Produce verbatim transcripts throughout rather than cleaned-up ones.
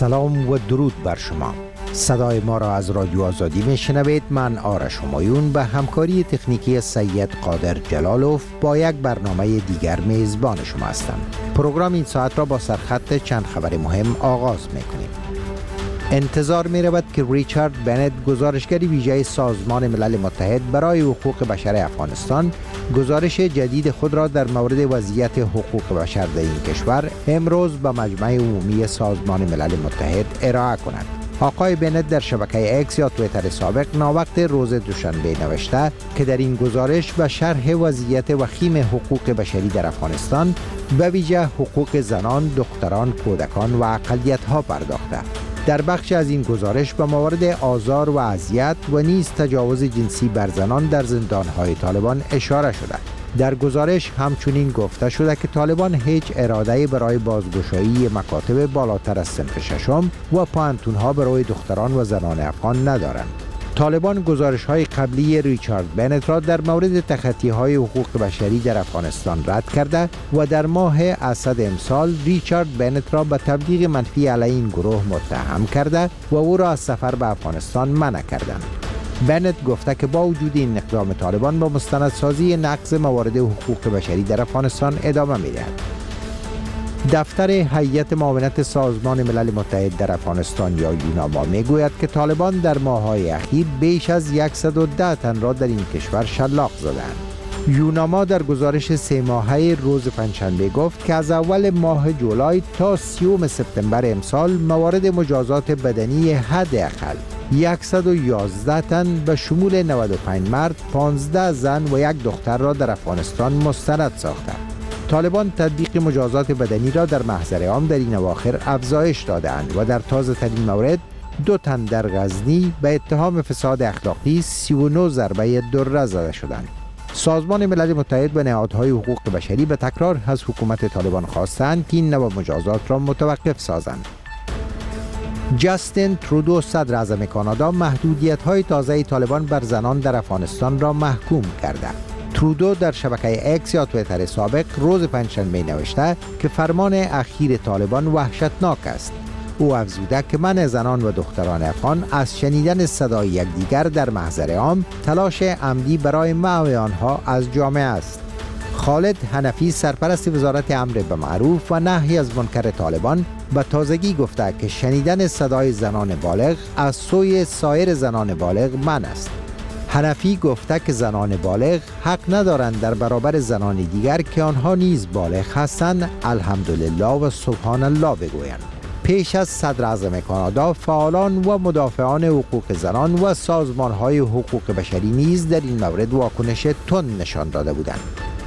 سلام و درود بر شما. صدای ما را از رادیو آزادی میشنوید. من آرش همایون به همکاری تکنیکی سید قادر جلالوف با یک برنامه دیگر میزبان شما هستم. پروگرام این ساعت را با سرخط چند خبر مهم آغاز میکنیم. انتظار می رود که ریچارد بنت، گزارشگری ویژه سازمان ملل متحد برای حقوق بشر افغانستان، گزارش جدید خود را در مورد وضعیت حقوق بشر در این کشور امروز به مجمع عمومی سازمان ملل متحد ارائه کند. آقای بنت در شبکه اکس یا تویتر سابق ناوقت روز دوشنبه نوشته که در این گزارش به شرح وضعیت وخیم حقوق بشری در افغانستان، به ویژه حقوق زنان، دختران، کودکان و اقلیت‌ها پرداخته. در بخش از این گزارش به موارد آزار و اذیت و نیز تجاوز جنسی بر زنان در زندان‌های طالبان اشاره شده. در گزارش همچنین گفته شده که طالبان هیچ اراده‌ای برای بازگشایی مکاتب بالاتر از صنف ششم و پوهنتون‌ها برای دختران و زنان افغان ندارند. طالبان گزارش‌های قبلی ریچارد بنت را در مورد تخطی‌های حقوق بشری در افغانستان رد کرده و در ماه اسد امسال ریچارد بنت را به تبلیغ منفی علیه این گروه متهم کرده و او را از سفر به افغانستان منع کردند. بنت گفته که با وجود این اقدام طالبان با مستندسازی نقض موارد حقوق بشری در افغانستان ادامه می‌دهد. دفتر هیئت معاونت سازمان ملل متحد در افغانستان یا یوناما میگوید که طالبان در ماه‌های اخیر بیش از صد و ده تن را در این کشور شلاق زدند. یوناما در گزارش سه ماهه روز پنجشنبه گفت که از اول ماه جولای تا سیوم سپتامبر امسال موارد مجازات بدنی حداقل صد و یازده تن به شمول نود و پنج مرد، پانزده زن و یک دختر را در افغانستان مستند ساخته. طالبان تطبیق مجازات بدنی را در محضر عام در این اواخر افزایش دادند و در تازه ترین مورد دو تن در غزنی به اتهام فساد اخلاقی سی و نه ضربه دره زده شدند. سازمان ملل متحد و نهادهای حقوق بشری به تکرار از حکومت طالبان خواستند که این نوع مجازات را متوقف سازند. جاستین ترودو، صدر اعظم کانادا، محدودیت‌های تازه طالبان بر زنان در افغانستان را محکوم کرده. ترودو در شبکه اکس یا تویتر سابق روز پنجشنبه نوشته که فرمان اخیر طالبان وحشتناک است. او افزوده که منع زنان و دختران افغان از شنیدن صدای یکدیگر در محضر عام تلاش عمدی برای محو آنها از جامعه است. خالد حنفی، سرپرست وزارت امر به معروف و نهی از منکر طالبان، به تازگی گفته که شنیدن صدای زنان بالغ از سوی سایر زنان بالغ منع است. حنفی گفته که زنان بالغ حق ندارند در برابر زنان دیگر که آنها نیز بالغ هستند الحمدلله و سبحان الله بگویند. پیش از صدر اعظم کانادا، فعالان و مدافعان حقوق زنان و سازمان‌های حقوق بشری نیز در این مورد واکنش تند نشان داده بودند.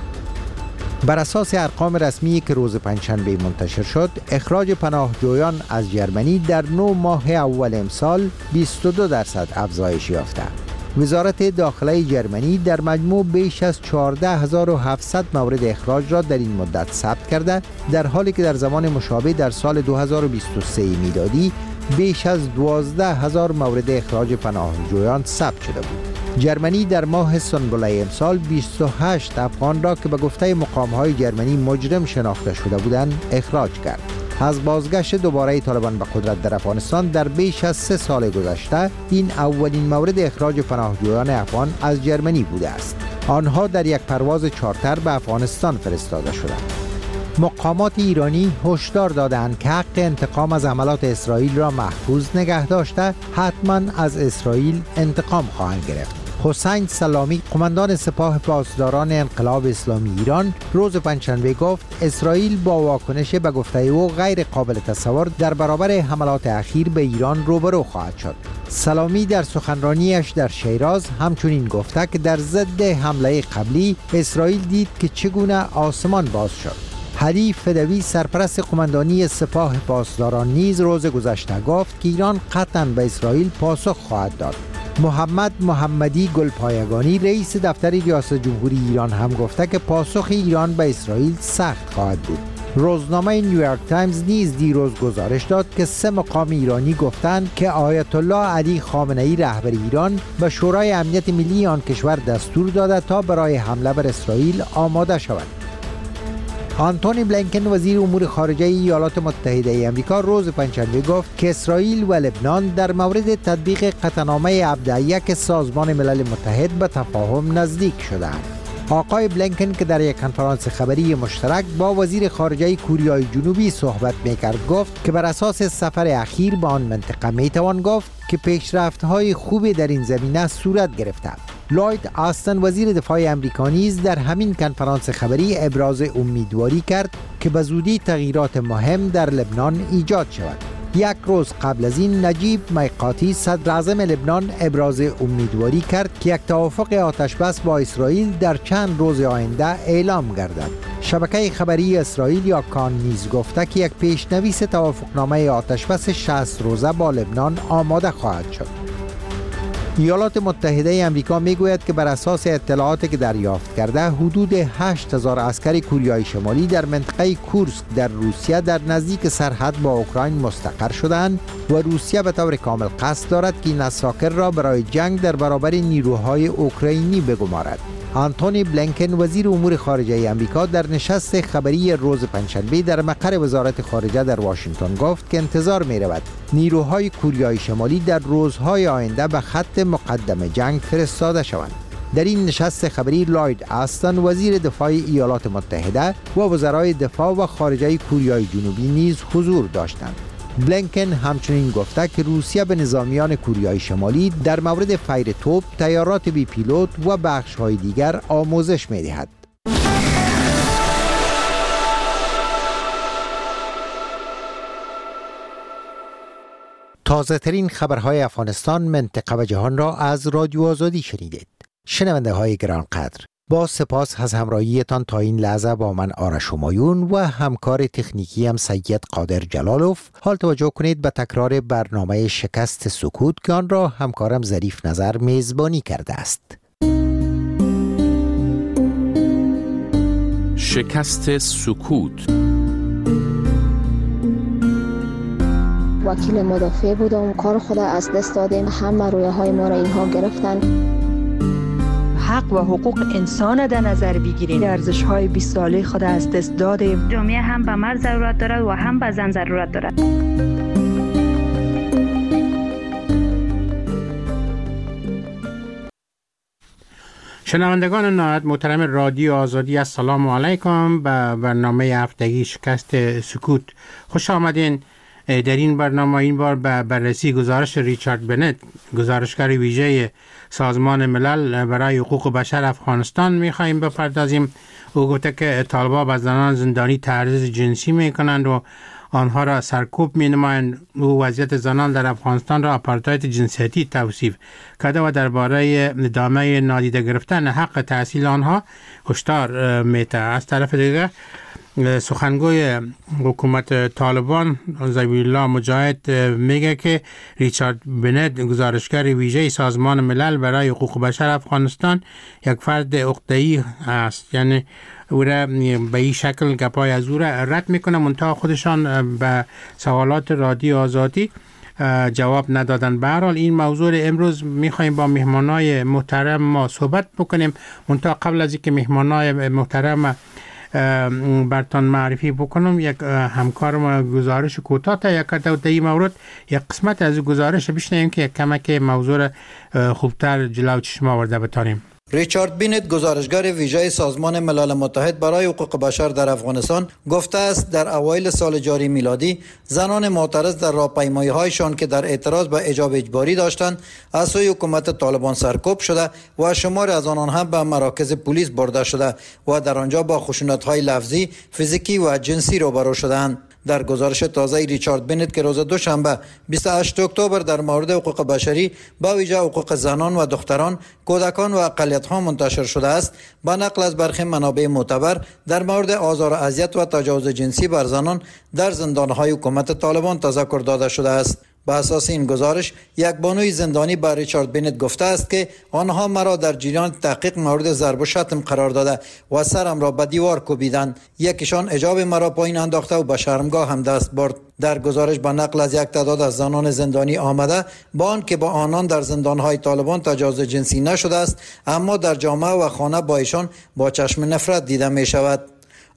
بر اساس ارقام رسمی که روز پنجشنبه منتشر شد، اخراج پناهجویان از ژرمنی در نه ماه اول امسال بیست و دو درصد افزایش یافته. وزارت داخله ژرمنی در مجموع بیش از چهارده هزار و هفتصد مورد اخراج را در این مدت ثبت کرده، در حالی که در زمان مشابه در سال دو هزار و بیست و سه میلادی بیش از دوازده هزار مورد اخراج پناهجویان ثبت شده بود. ژرمنی در ماه سنبله امسال بیست و هشت افغان را که به گفته مقام‌های ژرمنی مجرم شناخته شده بودند اخراج کرد. از بازگشت دوباره طالبان به قدرت در افغانستان در بیش از سه سال گذشته، این اولین مورد اخراج پناهجویان افغان از ژرمنی بوده است. آنها در یک پرواز چارتر به افغانستان فرستاده شدند. مقامات ایرانی هشدار دادند که حق انتقام از حملات اسرائیل را محفوظ نگه داشته حتما از اسرائیل انتقام خواهند گرفت. حسین سلامی، قماندان سپاه پاسداران انقلاب اسلامی ایران، روز پنجشنبه گفت اسرائیل با واکنش به گفته او غیر قابل تصور در برابر حملات اخیر به ایران روبرو خواهد شد. سلامی در سخنرانیش در شیراز همچنین گفته که در ضد حمله قبلی اسرائیل دید که چگونه آسمان باز شد. حلی فدوی، سرپرست قماندانی سپاه پاسداران، نیز روز گذشته گفت که ایران قطعاً به اسرائیل پاسخ خواهد داد. محمد محمدی گلپایگانی، رئیس دفتر ریاست جمهوری ایران، هم گفته که پاسخ ایران به اسرائیل سخت خواهد بود. روزنامه نیویورک تایمز نیز دیروز گزارش داد که سه مقام ایرانی گفتند که آیت الله علی خامنه‌ای رهبر ایران به شورای امنیت ملی آن کشور دستور داده تا برای حمله بر اسرائیل آماده شود. آنتونی بلینکن وزیر امور خارجه ایالات متحده ای آمریکا روز پنجشنبه گفت که اسرائیل و لبنان در مورد تطبیق قطعنامه عبدالله سازمان ملل متحد به تفاهم نزدیک شدند. آقای بلینکن که در یک کنفرانس خبری مشترک با وزیر خارجه کوریای جنوبی صحبت میکرد گفت که بر اساس سفر اخیر به آن منطقه میتوان گفت که پیشرفت‌های خوبی در این زمینه صورت گرفته. لوید آستن وزیر دفاع آمریکا نیز در همین کنفرانس خبری ابراز امیدواری کرد که به زودی تغییرات مهم در لبنان ایجاد شود. یک روز قبل از این نجیب میقاتی صدر اعظم لبنان ابراز امیدواری کرد که یک توافق آتشبس با اسرائیل در چند روز آینده اعلام گردد. شبکه خبری اسرائیل یا کان نیز گفته که یک پیشنویس توافقنامه آتشبس شصت روزه با لبنان آماده خواهد شد. ایالات متحده آمریکا میگوید که بر اساس اطلاعاتی که دریافت کرده حدود هشت هزار عسکر کوریای شمالی در منطقه کورسک در روسیه در نزدیک سرحد با اوکراین مستقر شدند و روسیه به طور کامل قصد دارد که این اساکر را برای جنگ در برابر نیروهای اوکراینی بگمارد. آنتونی بلینکن وزیر امور خارجه آمریکا در نشست خبری روز پنجشنبه در مقر وزارت خارجه در واشنگتن گفت که انتظار می رود نیروهای کوریای شمالی در روزهای آینده به خط مقدم جنگ فرستاده شوند. در این نشست خبری لوید آستن وزیر دفاع ایالات متحده و وزرای دفاع و خارجه کوریای جنوبی نیز حضور داشتند. بلینکن همچنین گفته که روسیه به نظامیان کوریای شمالی در مورد فیر توپ، طیارات بی پیلوت و بخش‌های دیگر آموزش می‌دهد. تازه ترین خبرهای افغانستان، منطقه و جهان را از رادیو آزادی شنیدید. شنونده های گرانقدر، با سپاس از همراهیتان تا این لحظه با من آرش همایون و همکار تکنیکی هم سید قادر جلالوف. حال توجه کنید به تکرار برنامه شکست سکوت که آن را همکارم ظریف نظر میزبانی کرده است. شکست سکوت. وکیل مدافع بودم، کار خود از دست دادیم، همه رویه های ما را اینها گرفتن. حق و حقوق انسان در نظر بگیریم. ارزش های بیست ساله خود از دست دادیم. جامعه هم به مرد ضرورت دارد و هم به زن ضرورت دارد. شنوندگان نهایت محترم رادیو آزادی، السلام علیکم. به برنامه هفتگی شکست سکوت خوش آمدین. در این برنامه این بار به بررسی گزارش ریچارد بنت، گزارشگر ویژه سازمان ملل برای حقوق بشر افغانستان می‌خواهیم بپردازیم. او گفته که طالبان به زنان زندانی تعرض جنسی می‌کنند و آنها را سرکوب می‌نمایند. او وضعیت زنان در افغانستان را آپارتاید جنسیتی توصیف کرده و درباره ادامه نادیده گرفتن حق تحصیل آنها هشدار می‌دهد. از طرف دیگر سخنگوی حکومت طالبان ذبیح الله مجاهد میگه که ریچارد بنت، گزارشگر ویژه سازمان ملل برای حقوق بشر افغانستان، یک فرد عقده‌ای است. یعنی او را به این شکل گپای از او را رد میکنه، منتها خودشان به سوالات رادیو آزادی جواب ندادن. به هر حال این موضوع امروز میخوایم با مهمانای محترم ما صحبت بکنیم. منتها قبل از اینکه مهمانای محترم برتان معرفی بکنم، یک همکارم گزارش کوتاه تهیه کرده و در این مورد یک قسمت از گزارش بشنویم که کمک موضوع خوبتر جلو چشم آورده بتانیم. ریچارد بینت، گزارشگر ویژه سازمان ملل متحد برای حقوق بشر در افغانستان، گفته است در اوایل سال جاری میلادی زنان معترض در راهپیمایی‌هایشان که در اعتراض به حجاب اجباری داشتند از سوی حکومت طالبان سرکوب شده و شمار از آنان هم به مراکز پلیس برده شده و در آنجا با خشونت‌های لفظی، فیزیکی و جنسی روبرو شدند. در گزارش تازه ریچارد بنت که روز دوشنبه بیست و هشتم اکتبر در مورد حقوق بشری با ویژه حقوق زنان و دختران، کودکان و اقلیت‌ها منتشر شده است، با نقل از برخی منابع معتبر در مورد آزار و اذیت و تجاوز جنسی بر زنان در زندان‌های حکومت طالبان تذکر داده شده است. با اساس این گزارش، یک بانوی زندانی با ریچارد بنت گفته است که آنها مرا در جریان تحقیق مورد ضرب و شتم قرار داده و سرم را به دیوار کوبیدند. یکیشان حجاب مرا پایین انداخته و به شرمگاه هم دست برد. در گزارش با نقل از یک تعداد از زنان زندانی آمده، با آنکه با آنان در زندانهای طالبان تجاوز جنسی نشده است، اما در جامعه و خانه با ایشان با چشم نفرت دیده می شود.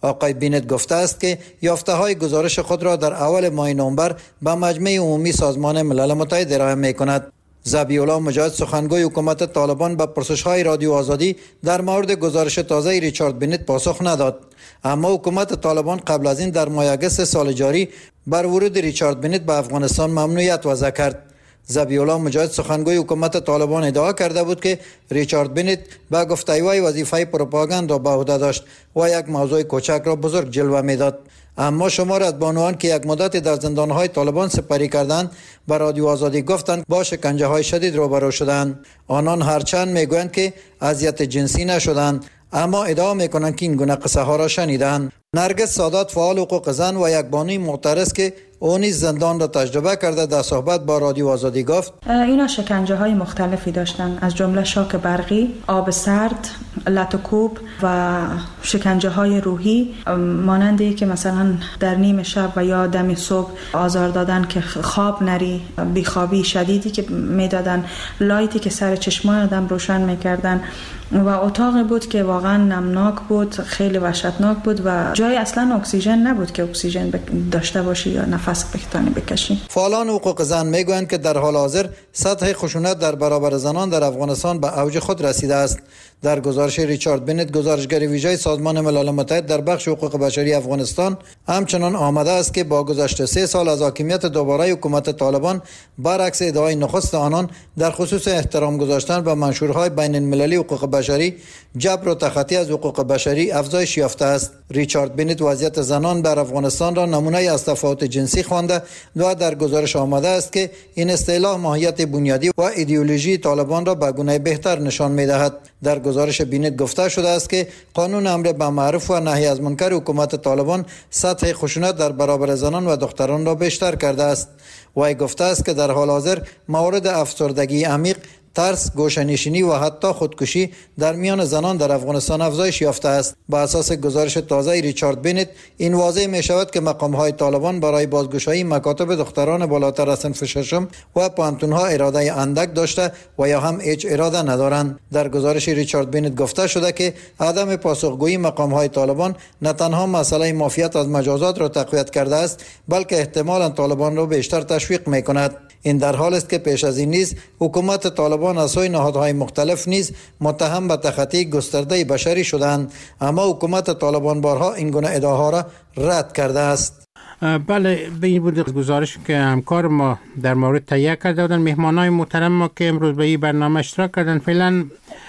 آقای بینت گفته است که یافته های گزارش خود را در اول ماه نوامبر به مجمع عمومی سازمان ملل متحد ارائه می کند. ذبیح‌الله مجاهد سخنگوی حکومت طالبان به پرسش‌های رادیو آزادی در مورد گزارش تازه ریچارد بینت پاسخ نداد، اما حکومت طالبان قبل از این در ماه اگست سال جاری بر ورود ریچارد بینت به افغانستان ممنوعیت وضع کرد. ذبیح‌الله مجاهد سخنگوی حکومت طالبان ادعا کرده بود که ریچارد بینت به گفته وی وظیفه پروپاگاند را به عهده داشت و یک موضوع کوچک را بزرگ جلوه میداد. اما شمار از بانوان که یک مدت در زندانهای طالبان سپری کردند به رادیو آزادی گفتند با شکنجه های شدید روبرو شدند. آنان هرچند میگویند که اذیت جنسی نشدند، اما ادعا میکنند که این گونه قصه ها را شنیدند. نرگس سادات فعال حقوق زن و یک بانوی معترض که او نیز زندان را تجربه کرده در صحبت با رادیو آزادی گفت اینا شکنجه های مختلفی داشتن، از جمله شاک برقی، آب سرد، لط و کوب و شکنجه های روحی، مانندی که مثلا در نیم شب و یا دم صبح آزار دادن که خواب نری، بیخوابی شدیدی که میدادن، لایتی که سر چشمان آدم روشن میکردن و اتاقی بود که واقعا نمناک بود، خیلی وحشتناک بود و جای اصلا اکسیژن نبود که اکسیژن داشته باشی یا نفس بتانی بکشی. فعالان حقوق زن میگویند که در حال حاضر سطح خشونت در برابر زنان در افغانستان به اوج خود رسیده است. در گزارش ریچارد بینت، گزارشگر ویژه سازمان ملل متحد در بخش حقوق بشری افغانستان، همچنان آمده است که با گذشت سه سال از حاکمیت دوباره حکومت طالبان، برعکس ادعای نخست آنان در خصوص احترام گذاشتن به منشورهای بین المللی حقوق بشری، جبر و تخطی از حقوق بشری افزایش یافته است. ریچارد بینت وضعیت زنان در افغانستان را نمونه از تفاوت جنسی خوانده و در گزارش آمده است که این اصطلاح ماهیت بنیادی و ایدئولوژی طالبان را به گونه بهتر نشان می‌دهد. در گزارش بینت گفته شده است که قانون امر بالمعروف و نهی از منکر حکومت طالبان سطح خشونت در برابر زنان و دختران را بیشتر کرده است. وی گفته است که در حال حاضر موارد افسردگی عمیق، ترس، گوشه‌نشینی و حتی خودکشی در میان زنان در افغانستان افزایش یافته است. با اساس گزارش تازه ریچارد بینت، این واضح می شود که مقام‌های طالبان برای بازگشایی مکاتب دختران بالاتر از صنف ششم و پانتون‌ها اراده اندک داشته و یا هم هیچ اراده ندارند. در گزارش ریچارد بینت گفته شده که عدم پاسخگویی مقام‌های طالبان نه تنها مسئله معافیت از مجازات را تقویت کرده است، بلکه احتمالاً طالبان را بیشتر تشویق می‌کند. این در حالی است که پیش از این نیز حکومت طالبان از سوی نهادهای مختلف نیز متهم به تخطی گسترده بشری شدند، اما حکومت طالبان بارها این گونه ادعاها را رد کرده است. بله، به این بود گزارش که همکار ما در مورد تهیه کرده بودند. مهمانای محترم ما که امروز به این برنامه اشتراک کردند، فعلا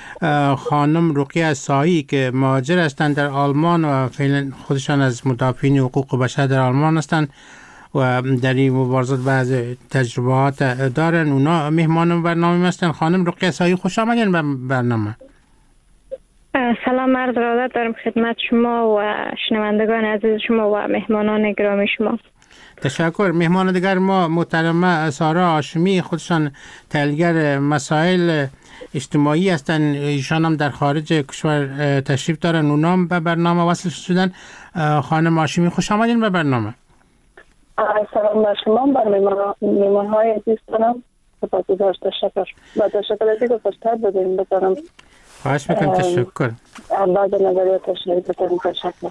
خانم رقیه سایی که مهاجر هستند در آلمان و فعلا خودشان از مدافعین حقوق بشر در آلمان هستند و در این مبارزات بعض تجربات دارن، اونا مهمان برنامه هستن. خانم رقیه سایی، خوش آمدین به برنامه. سلام عرض ارادت دارم خدمت شما و شنوندگان عزیز شما و مهمانان گرامی شما. تشکر. مهمان دیگر ما محترمه سارا هاشمی، خودشان تحلیلگر مسائل اجتماعی هستن، ایشان هم در خارج کشور تشریف دارن، اونا هم به برنامه وصل شدن. خانم هاشمی، خوش آمدین به برنامه. سلام بر شما، بر میمان های عزیز کنم سپاسگزار. تشکر. با تشکر از اینکه فرصت دادین بتونم. خواهش میکنم. تشکر. بعد نظریاتش بتونم. تشکر.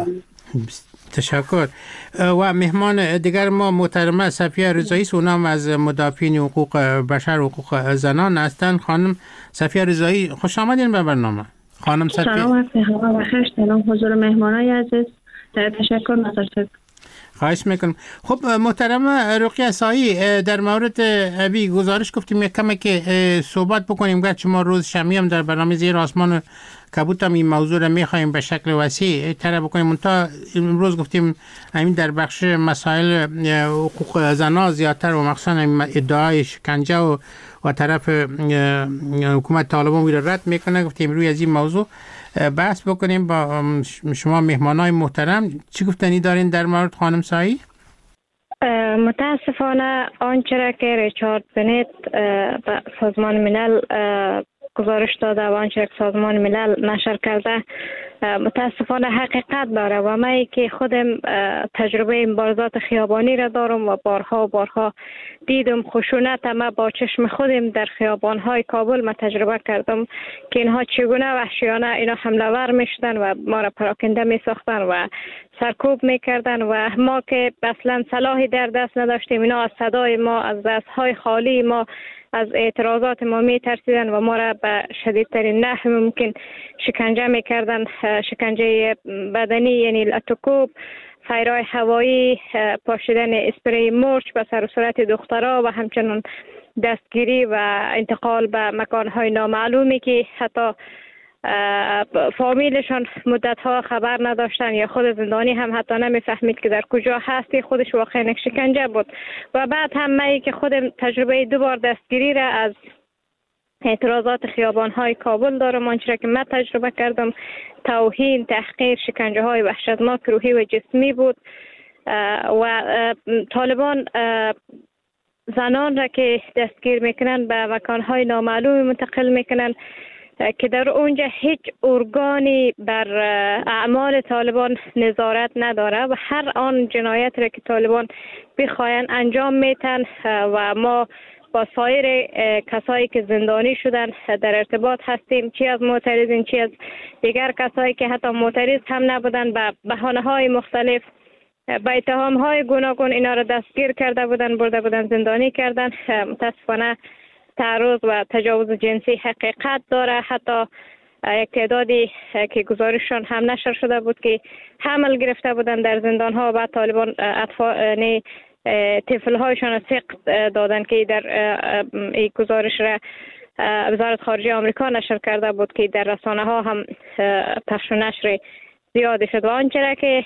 تشکر. و مهمان دیگر ما محترمه صفیه رضایی است، اونم از مدافعین حقوق بشر حقوق زنان هستند. خانم صفیه رضایی، خوش آمدین به برنامه. خانم صفیه. سلام و خیر. سلام حضور مهمانای عزیز. تشکر. نظر خواهش میکنم. خب محترم رقیه سایی، در مورد ابی گزارش گفتیم یک کمی که صحبت بکنیم، گرچه ما روز شنبه هم در برنامه زیر آسمان کبوت هم این موضوع را میخوایم به شکل وسیع طرح بکنیم. تا امروز گفتیم همین در بخش مسائل حقوق زنان زیادتر و مخصوصا ادعای شکنجه و و طرف حکومت طالبان وی رد میکنه. گفتیم روی از این موضوع بحث بکنیم با شما مهمانای محترم. چی گفتنی دارین در مورد خانم سایی؟ متاسفانه آنچه را که ریچارد بینت به سازمان ملل گزارش داده و آنچه که سازمان ملل نشر کرده متاسفانه حقیقت داره و من که خودم تجربه مبارزات خیابانی را دارم و بارها و بارها دیدم خشونت ما با چشم خودم در خیابان‌های کابل ما تجربه کردم که اینها چگونه وحشیانه اینا حمله ور میشدن و ما را پراکنده میساختن و سرکوب میکردن و ما که اصلا سلاحی در دست نداشتیم اینا از صدای ما از دستهای خالی ما از اعتراضات ما می ترسیدن و ما را به شدیدترین نحو ممکن شکنجه میکردن، شکنجه بدنی یعنی لاتوکوب، فیرای هوایی، پاشیدن اسپری مرچ به سر و صورت دخترها و همچنین دستگیری و انتقال به مکانهای نامعلومی که حتی فامیلشان مدتها خبر نداشتن یا خود زندانی هم حتی نمیفهمید که در کجا هستی، خودش واقعا یک شکنجه بود. و بعد هم من که خودم تجربه دو بار دستگیری را از اعتراضات خیابان‌های کابل دارم، آنچه که من تجربه کردم توهین، تحقیر، شکنجه های وحشتناک روحی و جسمی بود و طالبان زنان را که دستگیر میکنن به مکانهای نامعلوم منتقل میکنن که در اونجا هیچ ارگانی بر اعمال طالبان نظارت نداره و هر آن جنایت را که طالبان بخواین انجام میتن و ما با سایر کسایی که زندانی شدن در ارتباط هستیم، چی از معترضین چی از دیگر کسایی که حتی معترض هم نبودن به بهانه های مختلف با اتهام های گوناگون اینا را دستگیر کرده بودن، برده بودن زندانی کردن. متاسفانه تعرض و تجاوز جنسی حقیقت داره. حتی یک تعدادی که گزارششان هم نشر شده بود که حمل گرفته بودن در زندان ها و طالبان اطفال طفل هایشان سقط دادن که در این گزارش را وزارت خارجه آمریکا نشر کرده بود که در رسانه ها هم پخش و نشر زیاد شد و آنچه که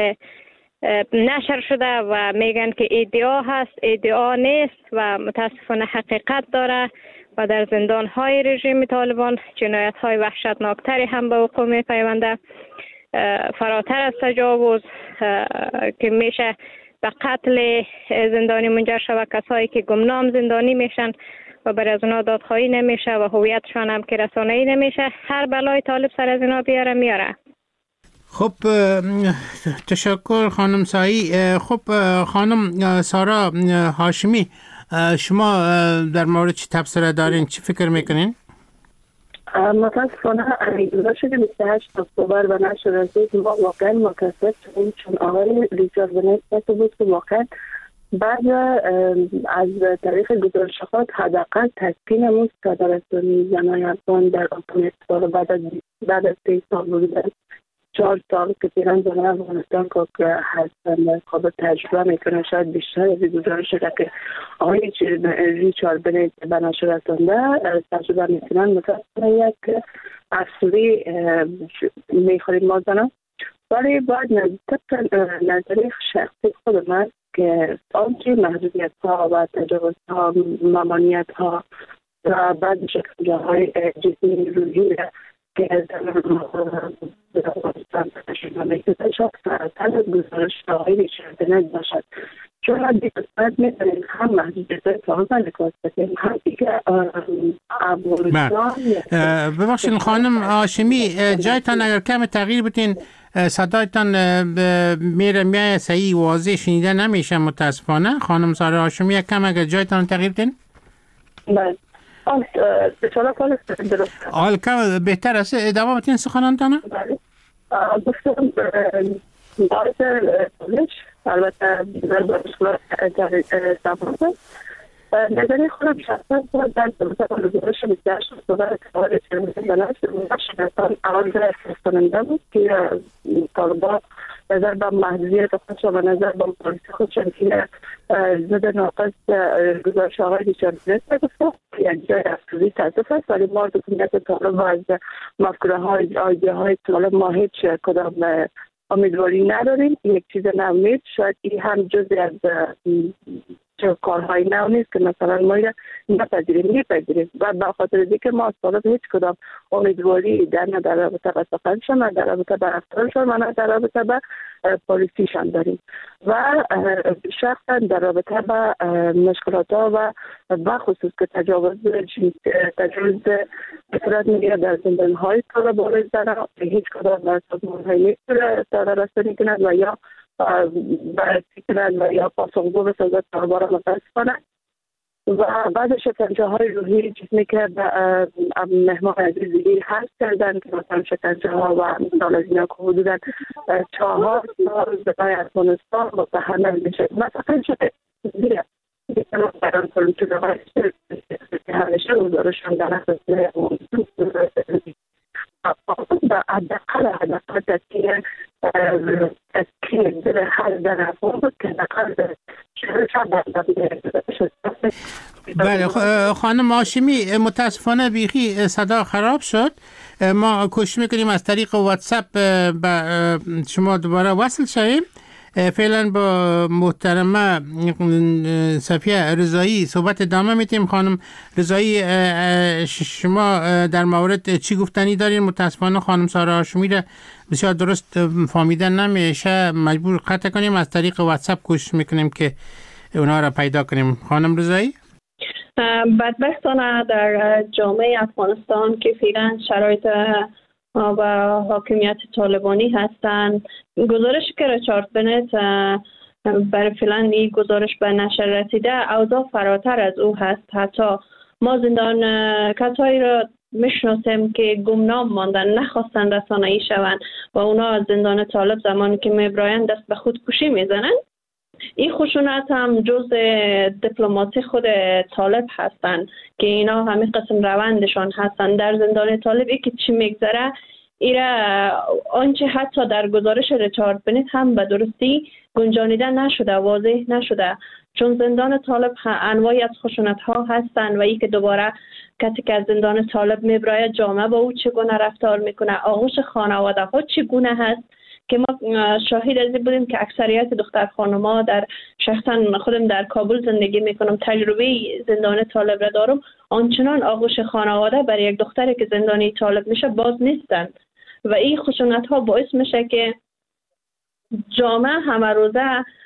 نشر شده و میگن که ادعا هست، ادعا نیست و متاسفانه حقیقت داره و در زندان های رژیم طالبان جنایت های وحشتناکتری هم به وقوع می پیونده، فراتر از تجاوز که میشه به قتل زندانی منجر شود، کسایی که گمنام زندانی میشن و بر از اونا دادخواهی نمیشه و هویتشان هم که رسانه‌ای نمیشه. هر بلای طالب سر از اینا بیاره میاره. خب تشکر خانم سایی. خب خانم سارا هاشمی، شما در مورد چی تبصره دارین؟ چی فکر میکنین؟ متاسفانه امیدوار شده بیست و هشت اکتبر و نشر رسید ما واقعا مکسب شدیم، چون آقای ریچارد بنت کسی بود که واقعا بعد از طریق گزارشات حداقل تسکین امون صدر رسانی زنای افغان در افغانستان بعد از بعد از سی سال بودن، چهار سال که پیران زنای افغانستان که هستن قابل تجربه میکنه، شاید بیشتر از گزارش را که آقای ریچارد بنت به نشر رسانده تجربه میکنن. متاسفانه یک اصولی میخوریم ما زنان، ولی باید نظری شخصی خود من که آنچه محدودیت ها و تجاوز ها، ممانیت ها و بعد شکنجه های جسمی روحی که از تشریف میکنه شاید فراتر از گزارش های ریچارد بنت باشد، چون از یک قسمت میتونیم هم محدودیت های طالبان نکات بکنیم هم دیگه افغانستان. ببخشید خانم هاشمی، جایتان اگر کم تغییر بتین صدایتان میره میای صحیح واضح شنیده نمیشه متاسفانه. خانم سارا هاشمی یک کم اگر جایتان تغییر بدین. بله آن بسیار کال درست آل کم بهتر است ادامه بدین سخنانتانه. بله گفتم بارت پولیش البته در باشگاه سامانه نظری خودم شخصا باید در مثلا گزارش بیست و هشت اکتبر اتفاق چرمزی بلنش شنستان اول در فرستاننده بود که طالبان نظر به محدودیت خودش و نظر به پالیسی خودشان که زد ناقص گزارش آقای ریچارد بنت بگفت یک جای افسوزی تاسف است، ولی ما دکومنت طالب و از مفکوره های آیده های طالب ما هیچ کدام امیدواری نداریم. یک چیز نمید شاید این هم جزی از چه کارهای نو نیست که مثلا ما را نپذیریم میپذیریم و به خاطر دیگه ما از طالب هیچ کدام امیدواری در نه در رابطه با سخنشان، نه در رابطه با رفتارشان، نه در رابطه با پالیسیشان داریم و شخصا در رابطه با مشکلات ها و بخصوص که تجاوز تجاوز صورت میگیره در زندان های طالب بارز دارن هیچ کدام در سازمان های نیست ساده رسانی کنند و یا بررسی کنند و یا پاسخگو به سازد طالب را متاسفانه و بعد شکنجه های روحی جسمی که مهمان عزیزی هست کردن که مثلا شکنجه ها و مثال از اینا که حدودا چهار سال زبای افغانستان متحمل میشه مثلا شده زیره بران کنم که به همیشه روزارشان در اختصای و حداقل حداقل تسکیه تسکیه دل هر در افغان بود که حداقل بله خانم هاشمی متاسفانه بیخی صدا خراب شد. ما کوشش میکنیم از طریق واتساپ به شما دوباره وصل شویم. فعلا با محترمه صفیه رضایی صحبت ادامه میتیم. خانم رضایی شما در مورد چی گفتنی دارین؟ متاسفانه خانم سارا هاشمی را بسیار درست فهمیدن نمیشه، مجبور قطع کنیم. از طریق واتساپ کوشش میکنیم که اونا را پیدا کنیم. خانم رضایی بدبختانه در جامعه افغانستان که فعلا شرایط و حاکمیت طالبانی هستند، گزارش که ریچارد بنت برای فعلا این گزارش به نشر رسیده اوضاع فراتر از او هست. حتی ما زندان کسایی را میشناسیم که گمنام ماندن، نخواستن رسانه‌ای شوند و اونا از زندان طالب زمانی که میبرایند دست به خودکشی میزنند. این خشونت هم جز دیپلماسی خود طالب هستند که اینا همین قسم روندشان هستند. در زندان طالب ای که چی میگذره ایره آنچه حتی در گزارش ریچارد بنت هم به درستی گنجانیده نشده، واضح نشده، چون زندان طالب انواعی از خشونت ها هستند و ای که دوباره کسی که از زندان طالب میبراید جامعه با او چگونه رفتار میکنه، آغوش خانواده ها چگونه هست که ما شاهد از این بودیم که اکثریت دختر خانوما در شخصا خودم در کابل زندگی میکنم، تجربه زندان طالب را دارم، آنچنان آغوش خانواده برای یک دختری که زندانی طالب میشه باز نیستند و این خشونت ها باعث میشه که جامعه همه روزه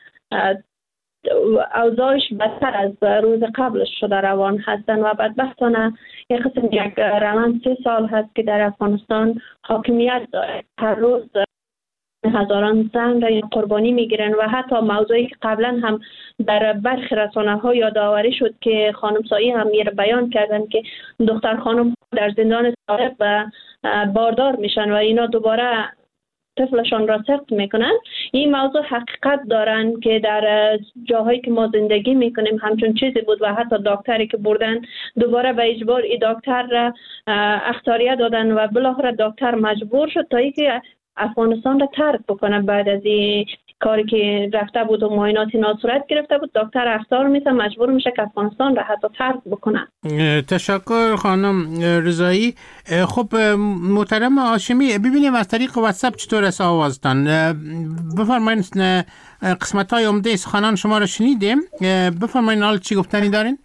اوضاعش بدتر از روز قبلش شده روان هستند و بدبختانه یک قسم یک روند سه سال هست که در افغانستان حاکمیت داره. هر روز هزاران زن را قربانی میگیرن و حتی موضوعی که قبلا هم در برخی رسانه ها یادآوری شد که خانم سایی هم میره بیان کردن که دختر خانم در زندان طالب باردار میشن و اینا دوباره طفلشان را سخت میکنن. این موضوع حقیقت دارن که در جاهایی که ما زندگی میکنیم همچون چیزی بود و حتی دکتری که بردن دوباره به اجبار این دکتر را اختیاریه دادن و بالاخره دکتر مجبور شد تا اینکه افغانستان را ترک بکنه. بعد از این کاری که رفته بود و معاینات ناصورت گرفته بود، دکتر اختیار میشه مجبور میشه که افغانستان را حتی ترک بکنه. تشکر خانم رضایی. خب محترم هاشمی، ببینیم از طریق واتساپ چطور است آوازتان. بفرمایید، قسمت های عمده سخنان شما را شنیدیم، بفرمایید حال چی گفتنی دارین؟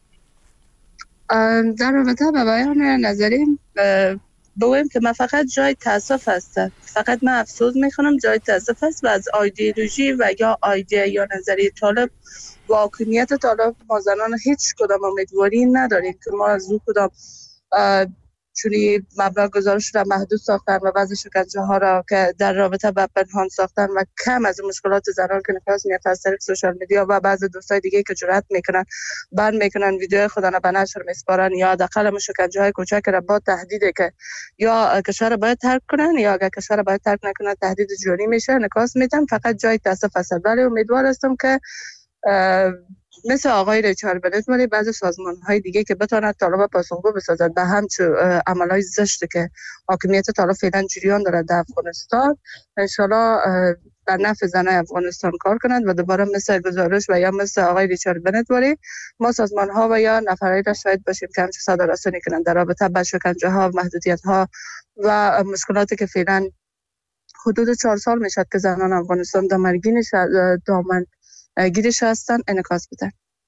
در رابطه با بیان نظریم بگویم که من فقط جای تاسف هست، فقط من افسوس میکنم جای تاسف هست و از ایدئولوژی و یا ایده یا نظریه طالب و حاکمیت طالب ما زنان هیچ کدام امیدواری نداریم که ما از او کدام چونی مبلغ گزارش را محدود ساختن و بعضی شکنجه ها را که در رابطه با پنهان ساختن و کم از مشکلات زنان که نفاذ میاد از طریق سوشال میدیا و بعضی دوستای دیگه که جرأت میکنن بند میکنن ویدیو خودن را به نشر میسپارن یا حداقل شکنجه های کوچک را با تهدید که یا کشور باید ترک کنن یا اگر کشور باید ترک نکنن تهدید جوری میشه نکاس میدن. فقط جای تاسف است، ولی امیدوار هستم که مثل آقای ریچارد بنت ولی بعضی سازمان های دیگه که بتواند طالب پاسخگو بسازد به همچو عمل های زشتی که حاکمیت طالب فعلا جریان دارد در افغانستان، انشالله در نفع زنای افغانستان کار کنند و دوباره مثل گزارش و یا مثل آقای ریچارد بنت ولی ما سازمان ها و یا نفرایی را شاید باشیم که همچو صادر رسانی کنند در رابطه با شکنجه ها، محدودیت ها و مشکلاتی که فعلا حدود چهار سال میشد که زنان افغانستان دامنگیرش دامن گیرش هستن انعکاس بدن.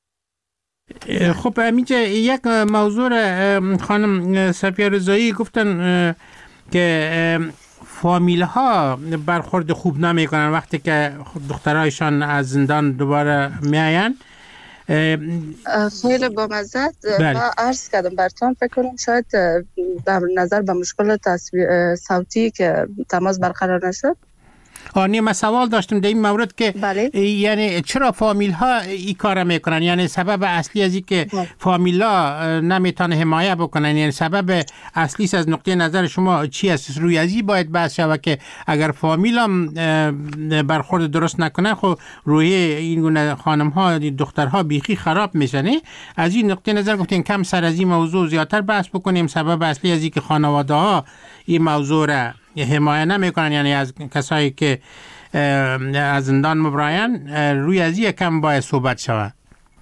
خب اینجا یک موضوع خانم صفیه رضایی گفتن که فامیل ها برخورد خوب نمی کنن وقتی که دخترایشان از زندان دوباره میاین. خیلی با مزد ما عرض کردم براتون، فکر کنم شاید در نظر به مشکل تصویر صوتی که تماس برقرار نشد. آنی ما سوال داشتم در این مورد که بله. یعنی چرا فامیل ها این کار میکنن؟ یعنی سبب اصلی از این که فامیل ها نمیتونه حمایه بکنن، یعنی سبب اصلی از نقطه نظر شما چی است؟ روی از این باید بحث شود که اگر فامیل هم برخورد درست نکنه خب روی این گونه خانم ها دخترها بیخی خراب میشنه. از این نقطه نظر گفتین کم سر از این موضوع زیادتر بحث بکنیم. سبب اصلی از این که خانواده ها این موضوع را حمایه نمیکنن، یعنی از کسایی که از زندان مبراین، روی از این کم باید صحبت شود.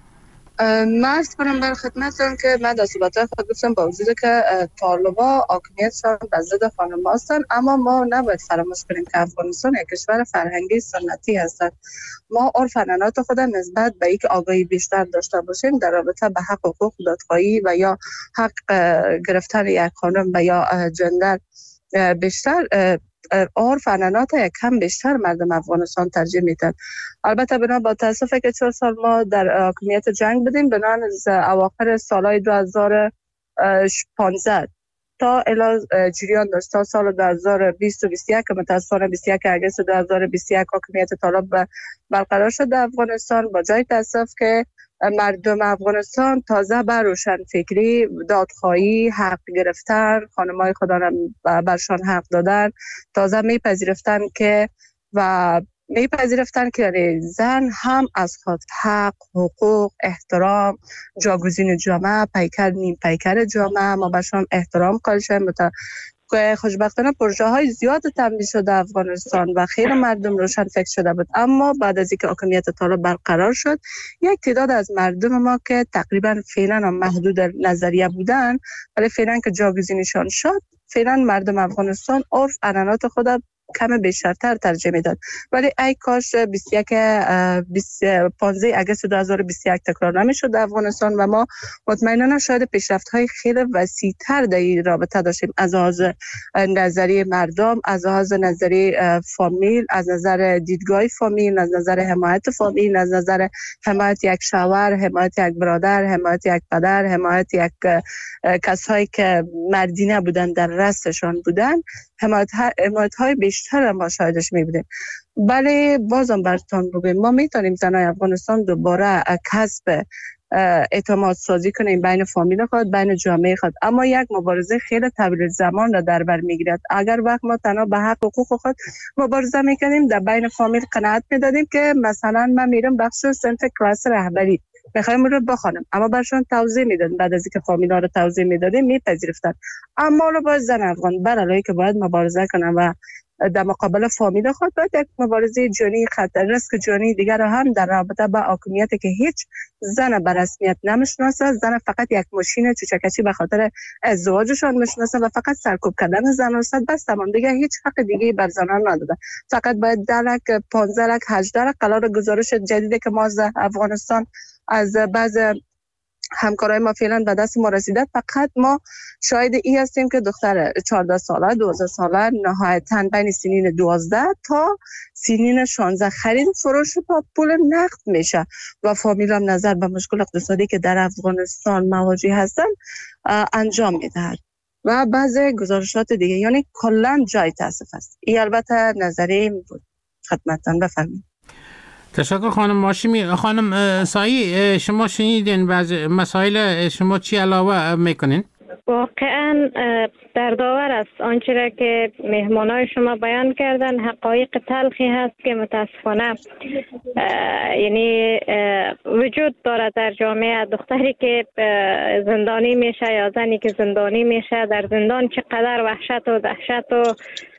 من عرض کنم بر خدمتتون که من در صحبت‌های خود گفتم با وجود که طالبا حاکمیتشان به ضد خانم هستند، اما ما نباید فراموش کنیم که افغانستان یک کشور فرهنگی سنتی هستند. ما عرف عنعنات خود نسبت به اینکه آگاهی بیشتر داشته باشیم در رابطه به حق حقوق دادخواهی و یا حق گرفتن یک خانم و یا جندر بیشتر عرف عنعنات یک کم بیشتر مردم افغانستان ترجیح میدن. البته بنا با تاسفه که چهار سال ما در حکومت جنگ بودیم، بنا از اواخر سالهای دو هزار و پانزده تا الی جریان داشت تا سال دو هزار و بیست و بیست و یک که متاسفانه بیست و یک آگوست دو هزار و بیست و یک حکومت طالب برقرار شد در افغانستان. با جای تاسف که مردم افغانستان تازه بر روشن فکری، دادخواهی، حق گرفتن، خانمای خدا را برشان حق دادن، تازه میپذیرفتن که و میپذیرفتن که زن هم از خود حق، حقوق، احترام، جاگزین جامعه، پیکر نیم پیکر جامعه، ما برشان احترام قائل شدیم. که خوشبختانه پروژه های زیاد تمویل شده افغانستان و خیلی مردم روشن فکر شده بود، اما بعد از اینکه حکومت طالب برقرار شد، یک تعداد از مردم ما که تقریبا فعلا محدود نظریه بودن ولی فعلا که جاگزینشان شد، فعلا مردم افغانستان عرف عنعنات خود کم بیشتر ترجمه میداد. ولی ای کاش بیست و یک پانزده آگوست دو هزار و بیست و یک تکرار نمیشد در افغانستان و ما مطمئنا شاید پیشرفت های خیلی وسیع‌تر در این رابطه داشتیم، از لحاظ نظری مردم، از لحاظ نظری فامیل، از نظر دیدگاه فامیل، از نظر حمایت فامیل، از نظر حمایت یک شوهر، حمایت یک برادر، حمایت یک پدر، حمایت یک کسایی که مردینه بودن در رستشان بودن، حمایت های بیشتر ما شاهدش میبودیم. بله بازم براتون بگم ما میتونیم زنای افغانستان دوباره کسب اعتماد سازی کنیم بین فامیل خود، بین جامعه خود، اما یک مبارزه خیلی طویل زمان را در بر میگیرد. اگر وقت ما تنها به حق حقوق خود مبارزه میکنیم، در بین فامیل قناعت میدادیم که مثلا من میرم بخش صنف کلاس رهبری میخوایم رو بخوانم، اما برشان توضیح میدادن، بعد از اینکه فامیلا رو توضیح میدادیم میپذیرفتن. اما رو باز زن افغان برای که باید مبارزه کنم و در مقابل فامیل خود باید یک مبارزه جانی، خطر ریسک جانی دیگر هم در رابطه با حاکمیت که هیچ زن به رسمیت نمیشناسه، زن فقط یک ماشین چوچکشی به خاطر ازدواجشان میشناسه و فقط سرکوب کردن زن است، بس تمام، دیگه هیچ حق دیگه بر زنان نداده. فقط باید ده لک، پانزده لک، هجده لک قرار گزارش جدیدی که ما از افغانستان از بعض همکارای ما فعلا به دست ما رسیده، فقط ما شاید این هستیم که دختر چهارده ساله، دوازده ساله نهایتاً بین سنین دوازده تا سنین شانزده خرید فروش با پول نقد میشه و فامیل هم نظر به مشکل اقتصادی که در افغانستان مواجه هستن انجام میدهد و بعض گزارشات دیگه، یعنی کلا جای تاسف است. این البته نظری بود. خدمتتان بفرمایید. تشکر خانم ماشمی. خانم سایی شما شنیدین بعض مسائل، شما چی علاوه میکنین؟ واقعا در داور است آنچه را که مهمانای شما بیان کردن حقایق تلخی هست که متاسفانه یعنی وجود دارد در جامعه. دختری که زندانی میشه یا زنی که زندانی میشه در زندان چقدر وحشت و دهشت و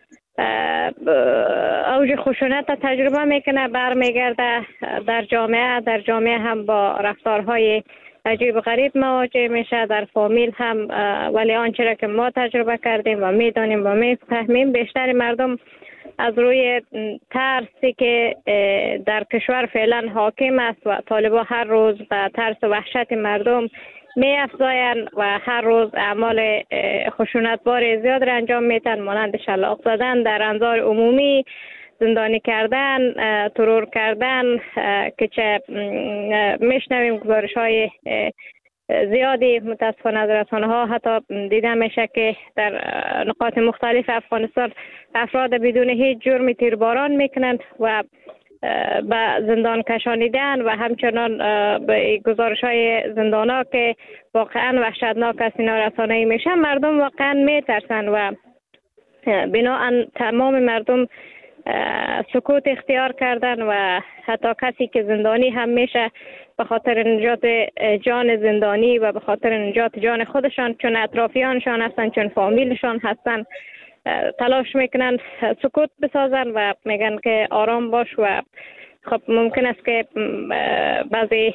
اوج خشونت تجربه میکنه، برمیگرده در جامعه در جامعه هم با رفتارهای عجیب و غریب مواجه میشه، در فامیل هم. ولی آنچه را که ما تجربه کردیم و میدانیم و میفهمیم، بیشتر مردم از روی ترسی که در کشور فعلا حاکم است و طالبان هر روز به ترس و وحشت مردم می افزایند و هر روز اعمال خشونتبار زیاد را انجام میتن، مانند شلاق زدن در انظار عمومی، زندانی کردن، ترور کردن، که چه میشنویم گزارش های زیادی متاسفانه از رسانه ها حتی دیده میشه که در نقاط مختلف افغانستان افراد بدون هیچ جرمی تیرباران میکنن و به زندان کشانیدن و همچنان به گزارش های زندان ها که واقعا وحشتناک است اینا رسانه‌ای میشه. مردم واقعا میترسن و بناهن تمام مردم سکوت اختیار کردن و حتی کسی که زندانی هم میشه به خاطر نجات جان زندانی و به خاطر نجات جان خودشان، چون اطرافیانشان هستن، چون فامیلشان هستن، تلاش میکنن سکوت بسازن و میگن که آرام باش و خب ممکن است که بعضی